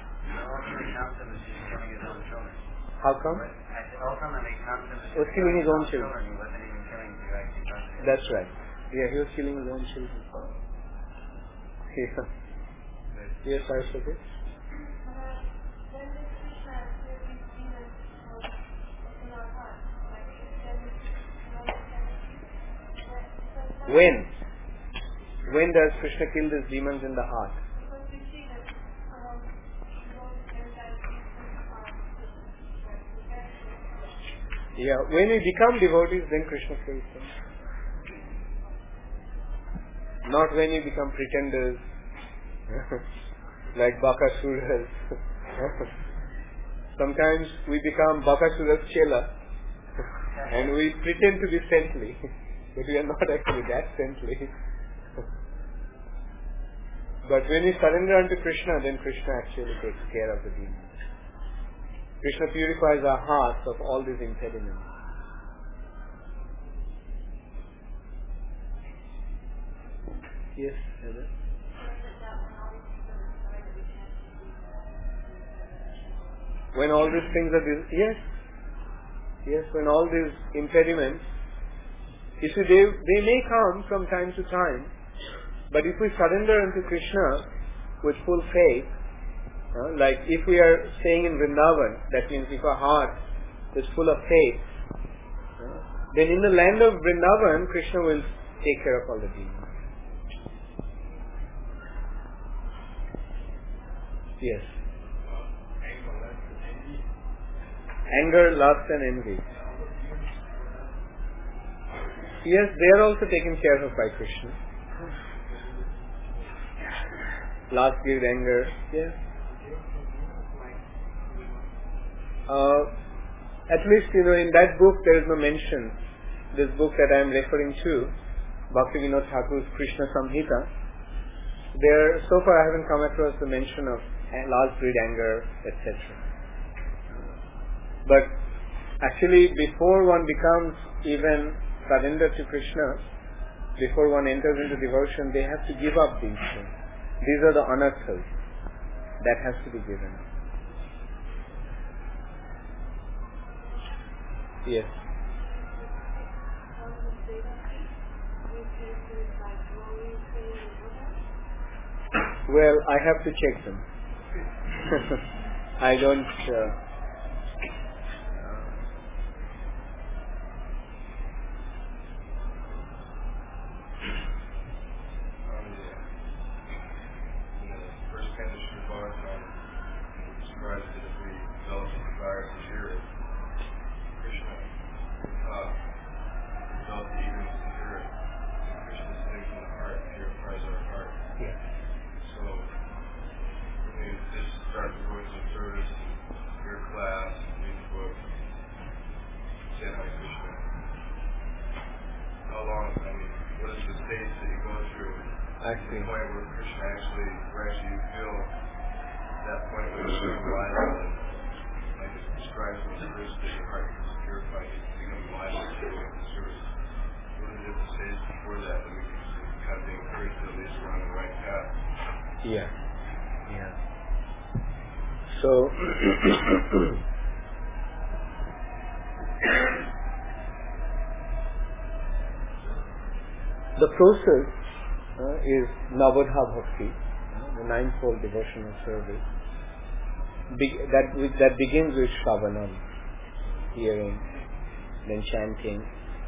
How come? He was killing his own children. He wasn't even killing to actually try to. That's right. Yeah, he was killing his own children. Yeah. Yes, I said it. When? When does Krishna kill these demons in the heart? Yeah, when we become devotees, then Krishna kills them. Not when you become pretenders, like Bakasuras. Sometimes we become Bakasura's chela, and we pretend to be saintly, but we are not actually that saintly. But when we surrender unto Krishna, then Krishna actually takes care of the demons. Krishna purifies our hearts of all these impediments. Yes, Heather? When all these things are, dis- yes, yes, when all these impediments, you see, they, they may come from time to time, but if we surrender unto Krishna with full faith, Uh, like if we are staying in Vrindavan, that means if our heart is full of faith, uh, then in the land of Vrindavan, Krishna will take care of all the demons. Yes. Anger, lust and envy. Yes, they are also taken care of by Krishna. Lust, greed, anger. Yes. Uh, at least, you know, in that book there is no mention. This book that I am referring to, Bhakti Vinod Thakur's Krishna Samhita, there, so far I haven't come across the mention of large breed anger, et cetera. But actually, before one becomes even surrendered to Krishna, before one enters into devotion, they have to give up these things. These are the anarthas that has to be given. Yes. Well, I have to check them. I don't. Uh, Yeah, yeah. So, the process uh, is Navadha Bhakti, uh, the ninefold devotional service. Be- that with, that begins with Shravanam, hearing, then chanting,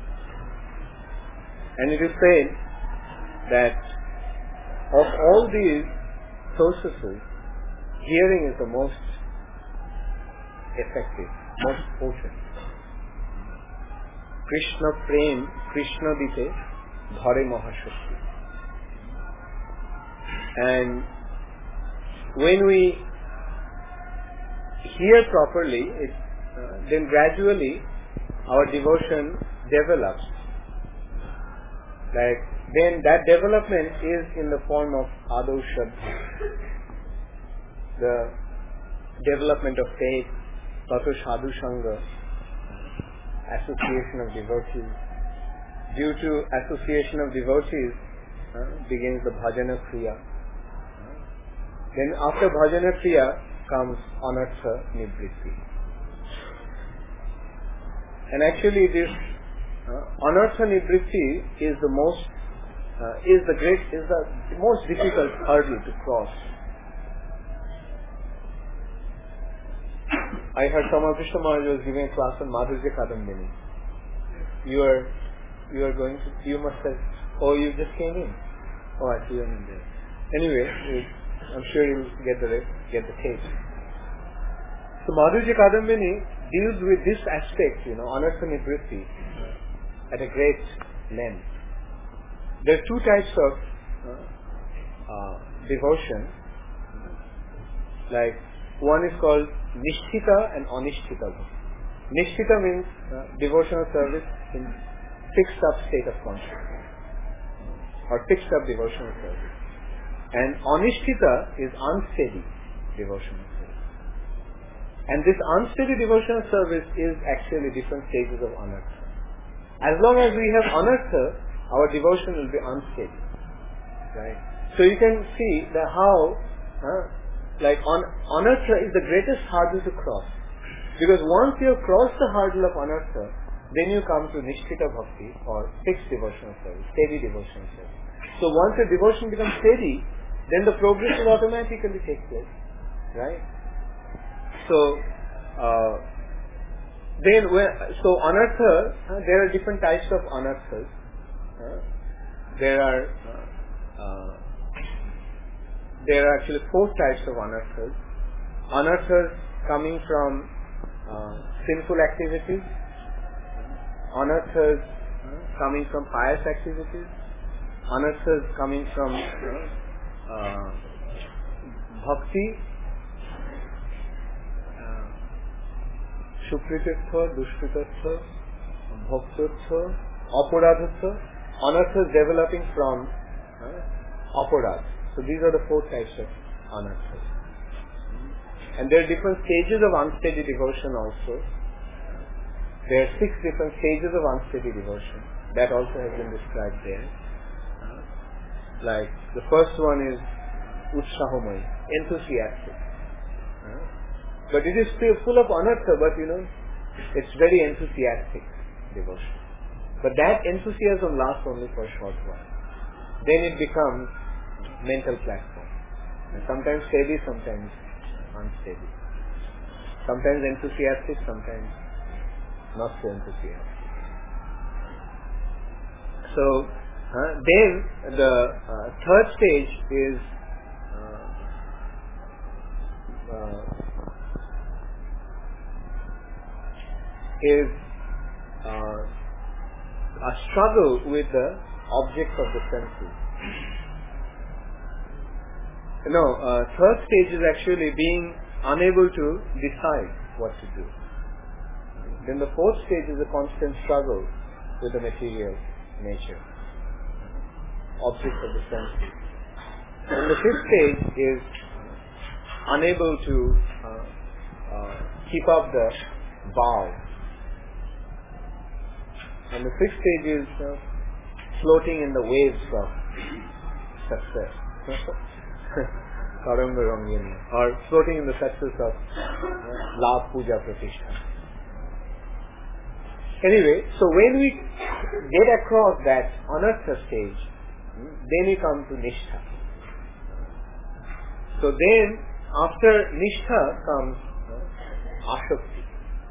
and it is said that of all these processes, hearing is the most effective, most potent. Krishna prem, Krishna dite, dhare mahashakti. And when we hear properly, it, uh, then gradually our devotion develops. Like, then that development is in the form of Adav Shraddha, the development of faith, Tato Sadhu Sangha, association of devotees. Due to association of devotees uh, begins the Bhajana Kriya. Uh, then after Bhajana Kriya comes Anartha Nivritti. And actually this uh, Anartha Nivritti is the most Uh, is the great is the most difficult hurdle to cross. I heard Tamal Krishna Maharaj was giving a class on Madhurya Kadambini. You are you are going to you must have oh you just came in. Oh, I see you in there. Anyway, you, I'm sure you'll get the get the tape. So Madhurya Kadambini deals with this aspect, you know, Anartha Nivritti, at a great length. There are two types of uh, uh, devotion. Like, one is called Nishtita and Anishtita. Nishtita means uh, devotional service in fixed up state of consciousness, or fixed up devotional service. And Anishtita is unsteady devotional service. And this unsteady devotional service is actually different stages of anartha. As long as we have anartha, our devotion will be unsteady, right? So you can see that how, uh, like, on, anartha is the greatest hurdle to cross, because once you have crossed the hurdle of anartha, then you come to Nishtita Bhakti, or fixed devotional service, steady devotional service. So once your devotion becomes steady, then the progress will automatically take place, right? So, uh, then, when, so anartha, uh, there are different types of anarthas. Uh, there are uh, uh, there are actually four types of anarthas. Anarthas coming from uh, sinful activities, anarthas uh, coming from pious activities, anarthas coming from uh, uh, bhakti, uh, shukritirtha, dushkritirtha, bhaktirtha, aparadhatha. Anarthas developing from uh, aparadha, So these are the four types of anarthas. And there are different stages of unsteady devotion also. There are six different stages of unsteady devotion. That also has been described there. Uh, like the first one is utsahamai, enthusiastic. Uh, but it is still full of anartha, but you know, it's very enthusiastic devotion. But that enthusiasm lasts only for a short while. Then it becomes mental platform. And sometimes steady, sometimes unsteady. Sometimes enthusiastic, sometimes not so enthusiastic. So uh, then the uh, third stage is uh, uh, is uh, a struggle with the objects of the senses. No, uh, third stage is actually being unable to decide what to do. Then the fourth stage is a constant struggle with the material nature, objects of the senses. And the fifth stage is unable to uh, uh, keep up the vow. And the sixth stage is uh, floating in the waves of success. Or floating in the success of uh, Labh, Puja, Pratishtha. Anyway, so when we get across that anartha stage, then we come to Nishtha. So then, after Nishtha comes uh, Ashakti,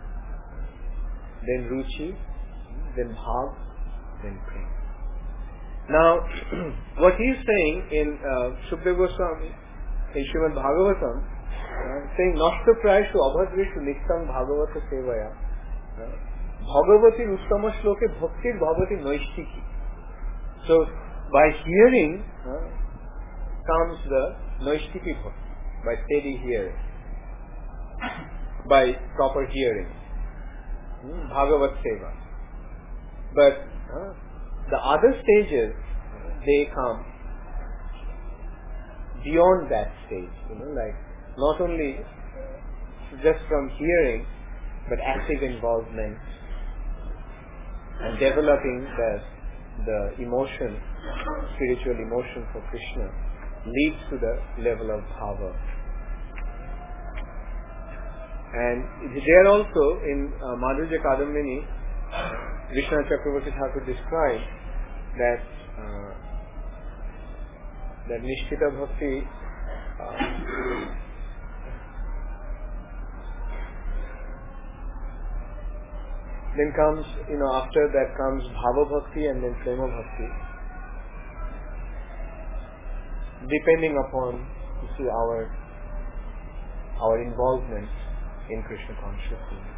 then Ruchi, then Bhav, then Prem. Now, what he is saying in uh, Shukdev Goswami, in Srimad Bhagavatam, uh, saying, Nashta prayashu abhadrishu nityam bhagavata sevaya, bhagavati uttama shloke bhaktir bhagavati naishtiki. So, by hearing uh, comes the naishtiki bhakti, by steady hearing, by proper hearing, hmm, bhagavat seva. But uh, the other stages, they come beyond that stage, you know, like not only just from hearing, but active involvement and developing the, the emotion, spiritual emotion for Krishna leads to the level of bhava. And there also in uh, Madhurya Kadambini, Vishnu Chakravarti Thakur described that uh, that Nishtita Bhakti uh, then comes, you know, after that comes Bhava Bhakti and then Prema Bhakti, depending upon, you see, our our involvement in Krishna consciousness.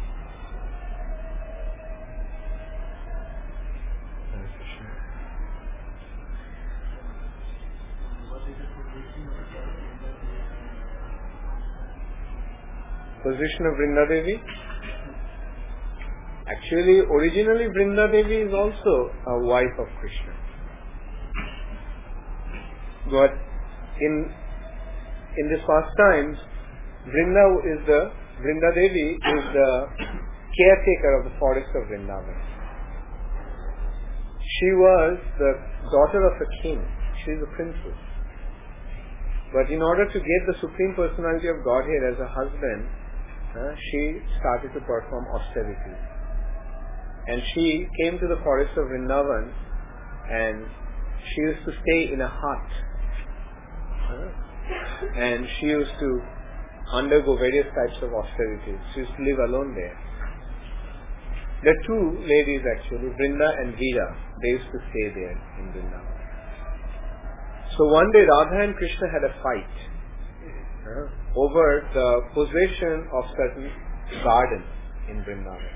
Position of Vrinda Devi? Actually, originally Vrinda Devi is also a wife of Krishna. But in in this pastimes, Vrinda is the Vrinda Devi is the caretaker of the forest of Vrindavan. She was the daughter of a king. She is a princess. But in order to get the Supreme Personality of Godhead as a husband, uh, she started to perform austerities. And she came to the forest of Vrindavan and she used to stay in a hut. Uh, and she used to undergo various types of austerities. She used to live alone there. There are two ladies actually, Vrinda and Veera. They used to stay there in Vrindavan. So one day Radha and Krishna had a fight uh, over the possession of certain gardens in Vrindavan.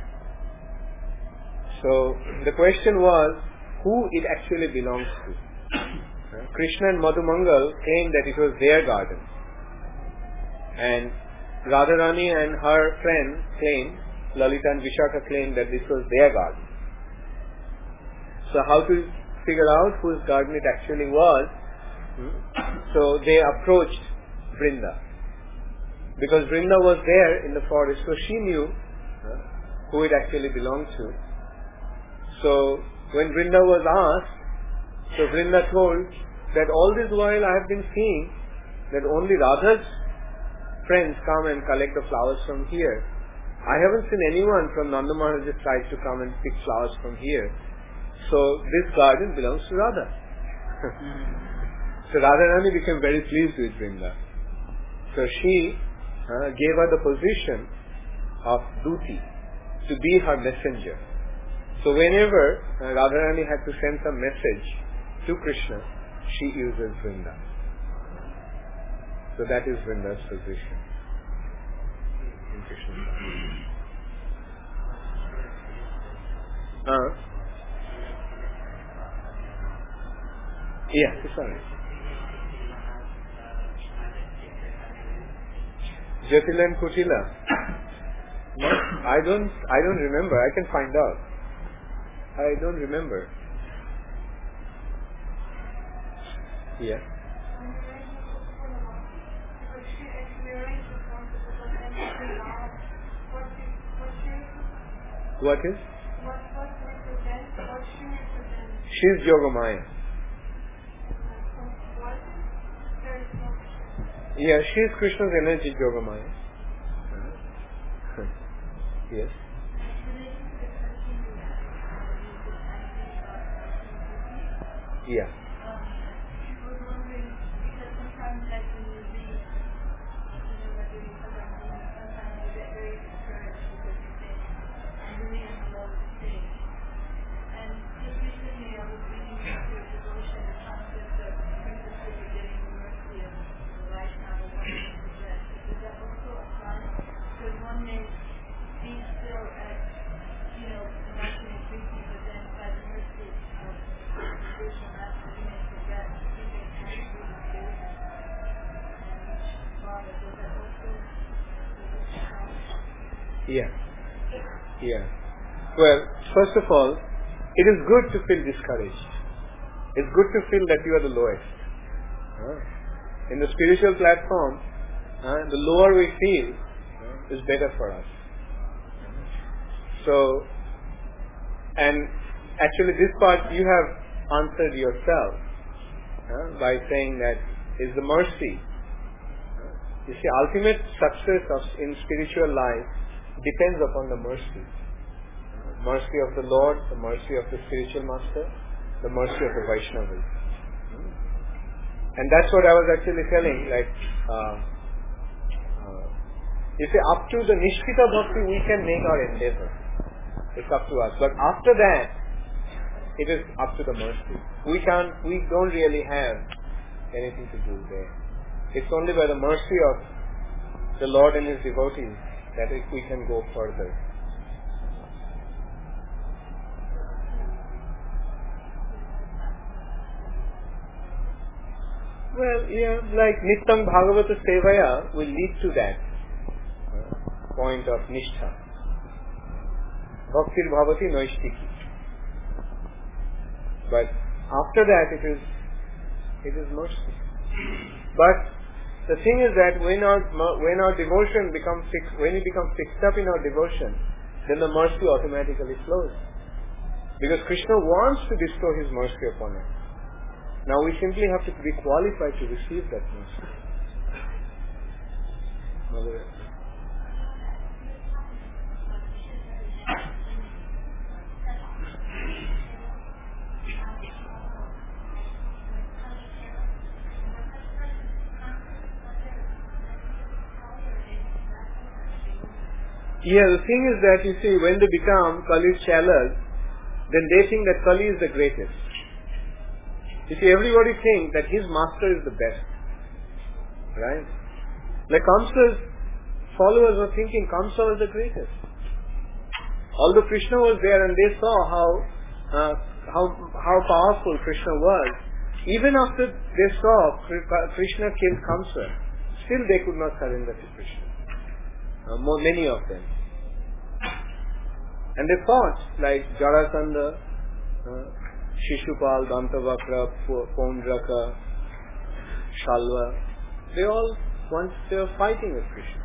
So the question was who it actually belongs to. Uh, Krishna and Madhumangal claimed that it was their garden. And Radharani and her friend claimed, Lalita and Vishaka claimed that this was their garden. So how to figure out whose garden it actually was? Hmm? So they approached Vrinda. Because Vrinda was there in the forest, so she knew uh, who it actually belonged to. So when Vrinda was asked, so Vrinda told that all this while I have been seeing that only Radha's friends come and collect the flowers from here. I haven't seen anyone from Nanda Maharaj's side to come and pick flowers from here. So this garden belongs to Radha. So Radharani became very pleased with Vrinda. So she uh, gave her the position of Duti, to be her messenger. So whenever uh, Radharani had to send some message to Krishna, she uses Vrinda. So that is Vrinda's position in Krishna's life. Uh, yeah, it's alright. Jatila and Kutila. No, I don't. I don't remember. I can find out. I don't remember. Yeah. What is? She is Yogamaya. Yeah, she is Krishna's energy, Yogamaya. Yes. Yeah. Yeah. Yeah. Well, first of all, it is good to feel discouraged. It's good to feel that you are the lowest. Uh, in the spiritual platform, uh, the lower we feel uh, is better for us. So, and actually this part you have answered yourself uh, by saying that is the mercy. Uh, you see, ultimate success of in spiritual life depends upon the mercy. Mercy of the Lord, the mercy of the spiritual master, the mercy of the Vaishnavas. And that's what I was actually telling, like, uh, uh, you see, up to the Nishkita Bhakti we can make our endeavor. It's up to us. But after that, it is up to the mercy. We can't, we don't really have anything to do there. It's only by the mercy of the Lord and His devotees that we can go further. Well, yeah, like Nittam Bhagavata Sevaya will lead to that uh, point of Nishtha. Bhaktir Bhavati Noishtiki. But after that it is it is mercy. But the thing is that when our when our devotion becomes fixed, when we become fixed up in our devotion, then the mercy automatically flows. Because Krishna wants to bestow His mercy upon us. Now we simply have to be qualified to receive that mercy. Mother. Yeah, the thing is that you see, when they become Kali's chalas, then they think that Kali is the greatest. You see, everybody thinks that his master is the best. Right? Like Kamsa's followers were thinking Kamsa was the greatest. Although Krishna was there and they saw how uh, how how powerful Krishna was, even after they saw Krishna killed Kamsa, still they could not surrender to Krishna. Uh, more, many of them. And they fought like Jarasandha, uh, Shishupal, Dantavakra, Pondraka, Shalva, they all once they were fighting with Krishna.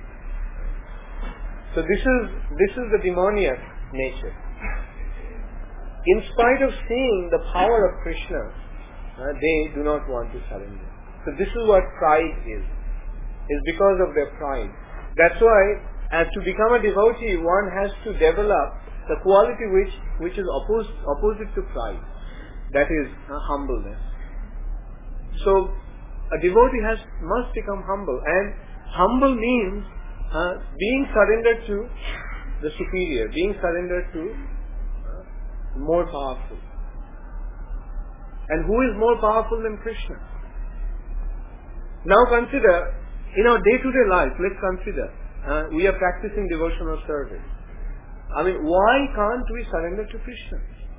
So this is this is the demoniac nature. In spite of seeing the power of Krishna, uh, they do not want to surrender. So this is what pride is. It's because of their pride. That's why, as to become a devotee, one has to develop the quality which which is opposed, opposite to pride. That is uh, humbleness. So a devotee has must become humble, and humble means uh, being surrendered to the superior, being surrendered to uh, more powerful. And who is more powerful than Krishna? Now consider, in our day-to-day life, let's consider, uh, we are practicing devotional service. I mean, why can't we surrender to Krishna?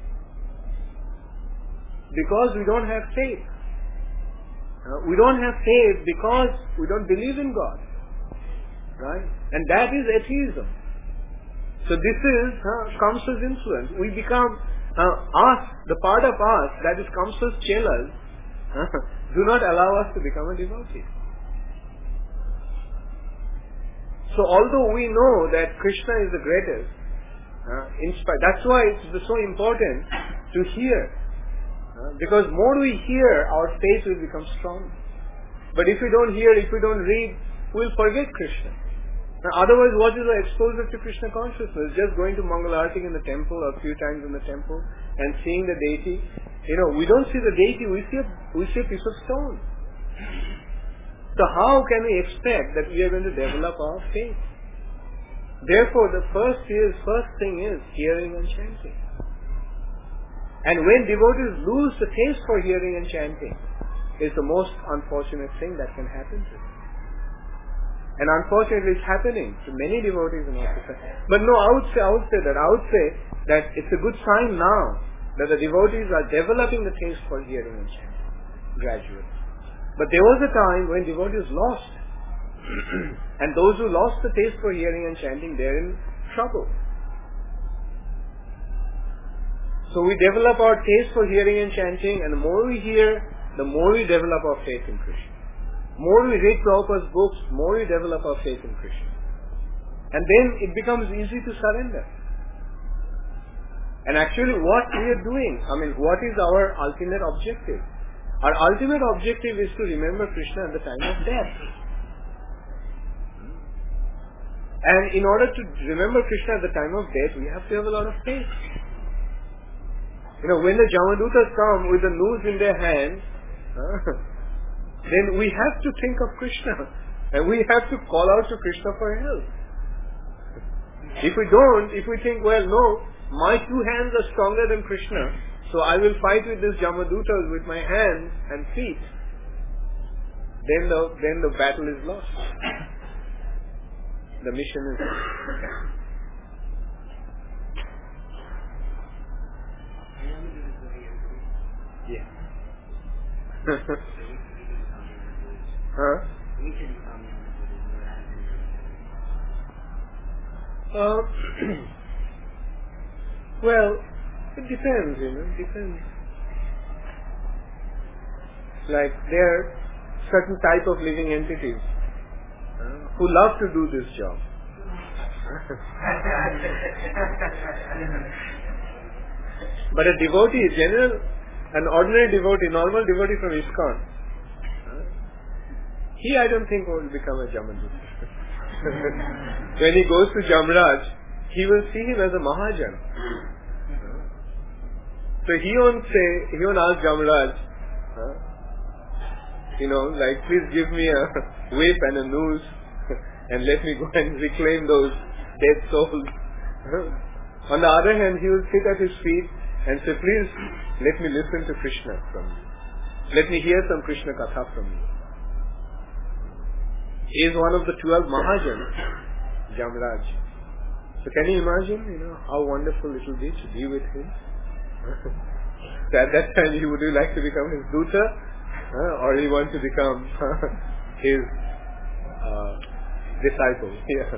Because we don't have faith. Uh, we don't have faith because we don't believe in God. Right? And that is atheism. So this is uh, Kamsa's influence. We become uh, us, the part of us that is Kamsa's chelas, uh, do not allow us to become a devotee. So although we know that Krishna is the greatest, uh, in spite, that's why it's so important to hear. Uh, because more we hear, our faith will become strong. But if we don't hear, if we don't read, we'll forget Krishna. Now, otherwise, what is the exposure to Krishna consciousness? Just going to Mangal Arati in the temple, a few times in the temple, and seeing the deity. You know, we don't see the deity, we see a, we see a piece of stone. So how can we expect that we are going to develop our faith? Therefore, the first is, first thing is hearing and chanting. And when devotees lose the taste for hearing and chanting, it's the most unfortunate thing that can happen to them. And unfortunately, it's happening to many devotees in our society. But no, I would say, I would say that I would say that it's a good sign now that the devotees are developing the taste for hearing and chanting gradually. But there was a time when devotees lost, and those who lost the taste for hearing and chanting, they're in trouble. So we develop our taste for hearing and chanting, and the more we hear, the more we develop our faith in Krishna. More we read Prabhupada's books, more we develop our faith in Krishna. And then it becomes easy to surrender. And actually what we are doing, I mean, what is our ultimate objective? Our ultimate objective is to remember Krishna at the time of death. And in order to remember Krishna at the time of death, we have to have a lot of faith. You know, when the Jamadutas come with the noose in their hand, uh, then we have to think of Krishna. And we have to call out to Krishna for help. If we don't, if we think, well, no, my two hands are stronger than Krishna, so I will fight with these Jamadutas with my hands and feet, then the, then the battle is lost. The mission is lost. Yeah. huh? Uh, well, it depends, you know, it depends. Like, there are certain type of living entities uh, who love to do this job. But a devotee, general, an ordinary devotee, normal devotee from ISKCON, uh, he I don't think will become a Jamaduta. When he goes to Jamraj, he will see him as a Mahajan. Uh, so he won't say, he won't ask Jamraj, uh, you know, like, please give me a whip and a noose and let me go and reclaim those dead souls. Uh, on the other hand, he will sit at his feet and say, please, let me listen to Krishna from you. Let me hear some Krishna Katha from you. He is one of the twelve Mahajans, Jamraj. So can you imagine, you know, how wonderful it will be to be with him? So at that time, he would you like to become his Duta? Uh, or he wants to become his uh, disciple? Yeah.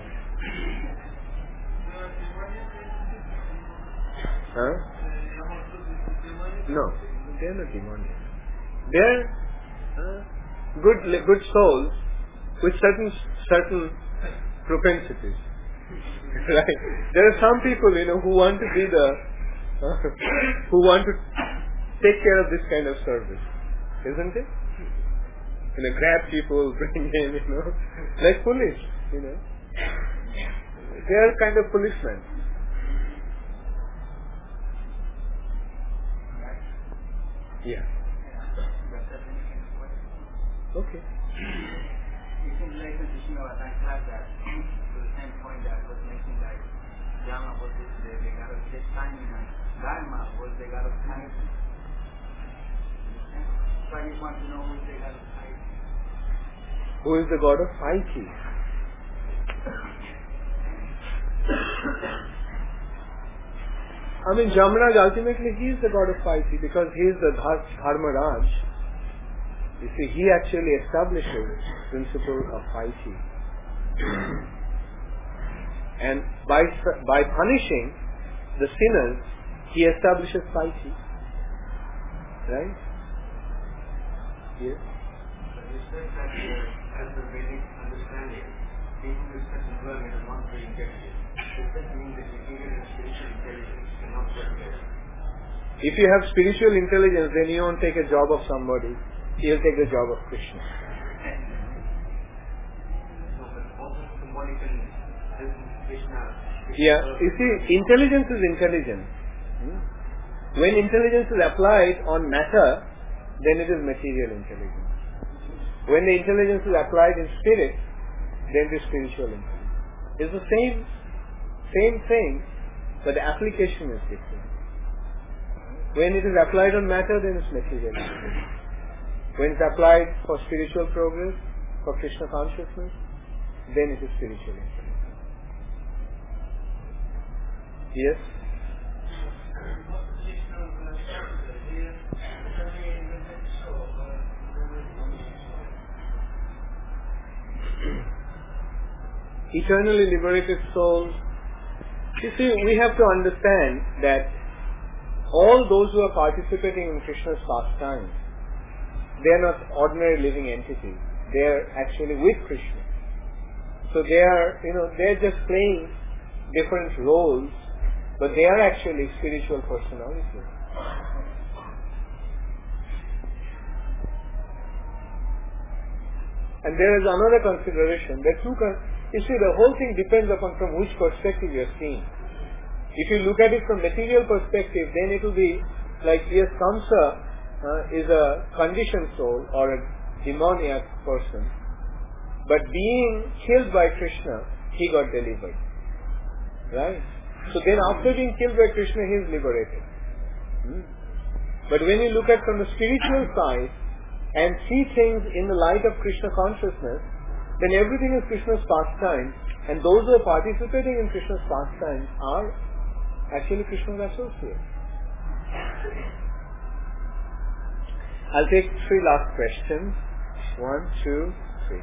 Huh? No, they are not demonic. They are, uh, good good souls with certain certain propensities. Right? There are some people, you know, who want to be the uh, who want to take care of this kind of service, isn't it? You know, grab people, bring in, you know, like police, you know. They are kind of policemen. Yeah. Okay. You can relate to Shishima and have that to the same point that was making like Yama was this they, they got to take time and Dharma was they got to time. So I just want to know who they got to fight. Who is the god of Psyche? I mean, Jamaraj ultimately he is the god of Psyche because he is the Dharmaraj. You see, he actually establishes principle of Psyche. And by by punishing the sinners, he establishes Psyche. Right? Yes. But you said that uh, as the Vedic understanding, people with such learning are not very effective. Does that mean that you can get a spiritual intelligence and not work there? If you have spiritual intelligence, then you won't take a job of somebody. He'll take the job of Krishna. So, but also symbolically, doesn't Krishna... Yeah, you see, intelligence is intelligence. Hmm? When intelligence is applied on matter, then it is material intelligence. When the intelligence is applied in spirit, then it is spiritual intelligence. It's the same, same thing, but the application is different. When it is applied on matter, then it's material intelligence. When it's applied for spiritual progress, for Krishna consciousness, then it is spiritual intelligence. Yes? Eternally liberated souls. You see, we have to understand that all those who are participating in Krishna's pastimes, they are not ordinary living entities. They are actually with Krishna. So they are, you know, they are just playing different roles, but they are actually spiritual personalities. And there is another consideration. There are two con- you see, the whole thing depends upon from which perspective you are seeing. If you look at it from material perspective, then it will be like, yes, Kamsa Uh, is a conditioned soul or a demoniac person, but being killed by Krishna, he got delivered. Right? So then after being killed by Krishna, he is liberated. Hmm. But when you look at from the spiritual side and see things in the light of Krishna consciousness, then everything is Krishna's pastime, and those who are participating in Krishna's pastime are actually Krishna's associates. I'll take three last questions. One, two, three.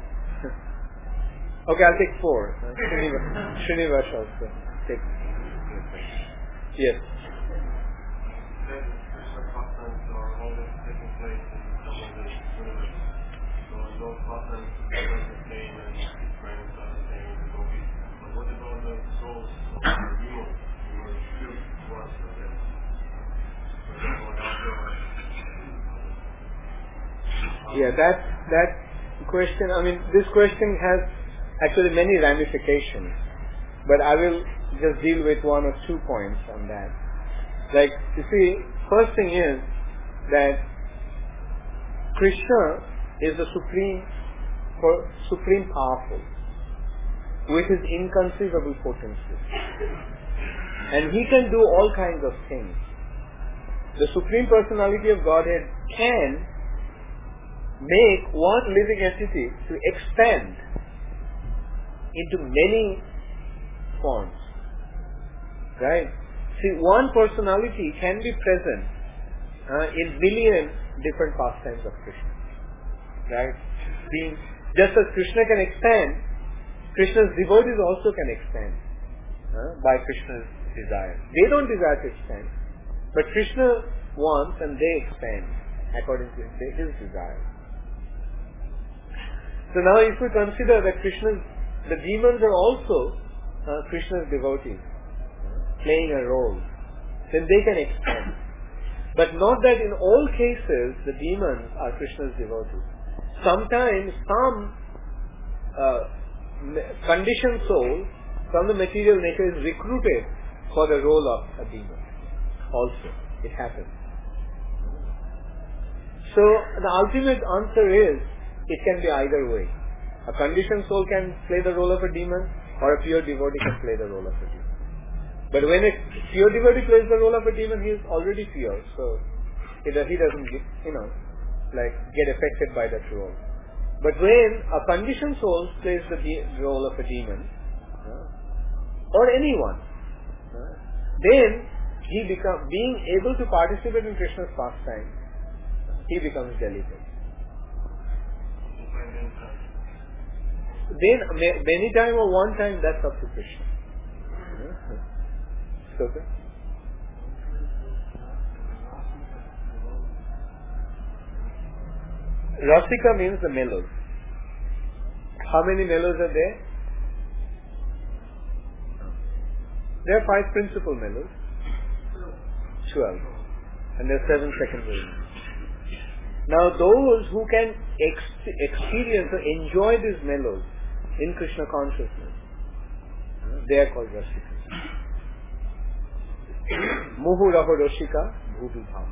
Okay, I'll take four. Uh, Srinivas, Srinivas also. Take. Yes. Krishna pastimes are always taking place in some of the universe. So those pastimes are the same and friends are the same and gopis. But what about the souls of the demons who were killed once for them? For example, after Yeah, that that question, I mean, this question has actually many ramifications, but I will just deal with one or two points on that. Like, you see, first thing is that Krishna is the supreme, supreme powerful, with his inconceivable potency, and he can do all kinds of things. The Supreme Personality of Godhead can make one living entity to expand into many forms. Right? See, one personality can be present uh, in million different pastimes of Krishna. Right? Being, just as Krishna can expand, Krishna's devotees also can expand uh, by Krishna's desire. They don't desire to expand, but Krishna wants and they expand according to his desire. So now if we consider that Krishna's, the demons are also uh, Krishna's devotees, uh, playing a role, then they can expand. But not that in all cases the demons are Krishna's devotees. Sometimes some uh, conditioned soul from the material nature is recruited for the role of a demon. Also, it happens. So the ultimate answer is, it can be either way. A conditioned soul can play the role of a demon, or a pure devotee can play the role of a demon. But when a pure devotee plays the role of a demon, he is already pure, so he doesn't get, you know, like get affected by that role. But when a conditioned soul plays the de- role of a demon, uh, or anyone, uh, then he becomes, being able to participate in Krishna's pastime, he becomes delicate. Then many time or one time, that's up to Krishna. Okay. Rasika means the mellows. How many mellows are there? There are five principal mellows. Twelve. And there are seven secondary mellows. Now those who can ex- experience or enjoy these mellows in Krishna consciousness, they are called Rasikas. Muhu Raho Rashika Bhubi Bhavi.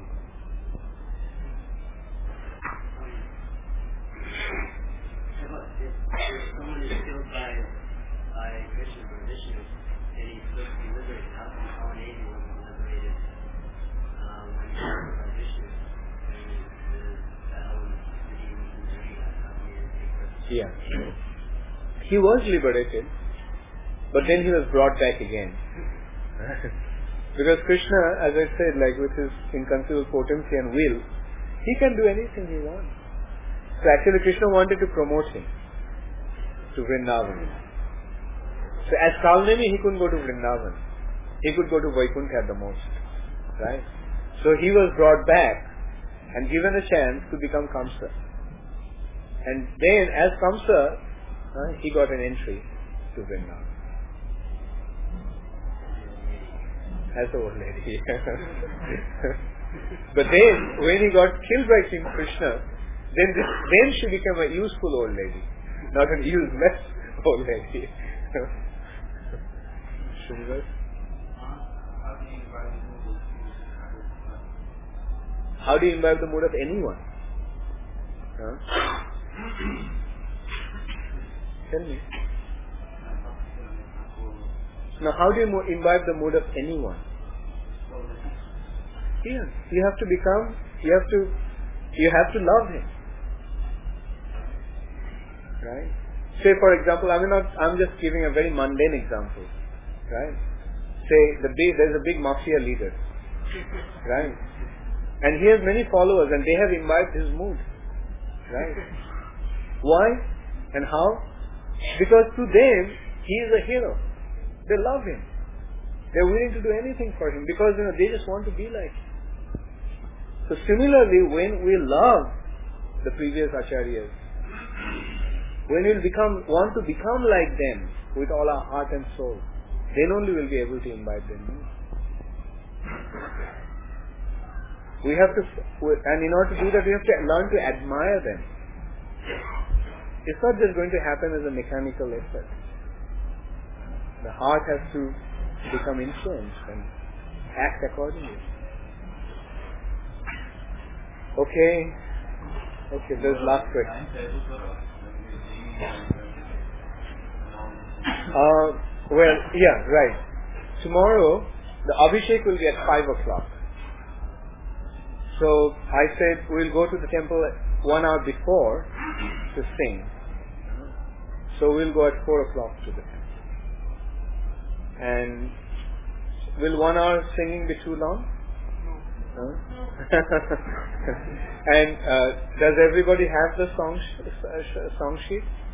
If someone is killed by, by Krishna or Vishnu, and he's supposed to be liberated, how come Kalanedi wasn't liberated um, when he was by Vishnu? And the, the elements, the demons and the demons, how come he didn't take birth? Yeah. He was liberated, but then he was brought back again. Because Krishna, as I said, like with his inconceivable potency and will, he can do anything he wants. So actually Krishna wanted to promote him to Vrindavan. So as Kalanemi, he couldn't go to Vrindavan. He could go to Vaikuntha at the most. Right? So he was brought back and given a chance to become Kamsa. And then as Kamsa, uh, he got an entry to Vrindavan. As the old lady. But then, when he got killed by King Krishna, then this, then she became a useful old lady, not an useless old lady. How do you imbibe the mood of anyone? Huh? Tell me. Now, how do you imbibe the mood of anyone? Here, you have to become, you have to, you have to love him. Right? Say, for example, I'm not, I'm just giving a very mundane example. Right? Say, the big, there's a big mafia leader. Right? And he has many followers, and they have imbibed his mood. Right? Why? And how? Because to them, he is a hero. They love him. They're willing to do anything for him because, you know, they just want to be like him. So similarly, when we love the previous acharyas, when we become want to become like them with all our heart and soul, then only we'll be able to imbibe them. We have to, and in order to do that, we have to learn to admire them. It's not just going to happen as a mechanical effort. The heart has to become influenced and act accordingly. Okay. Okay, there's last question. Uh, well, yeah, right. Tomorrow, the Abhishek will be at five o'clock. So, I said we'll go to the temple one hour before to sing. So, we'll go at four o'clock to the temple. And will one hour singing be too long? No. And uh, does everybody have the song sh- sh- song sheet?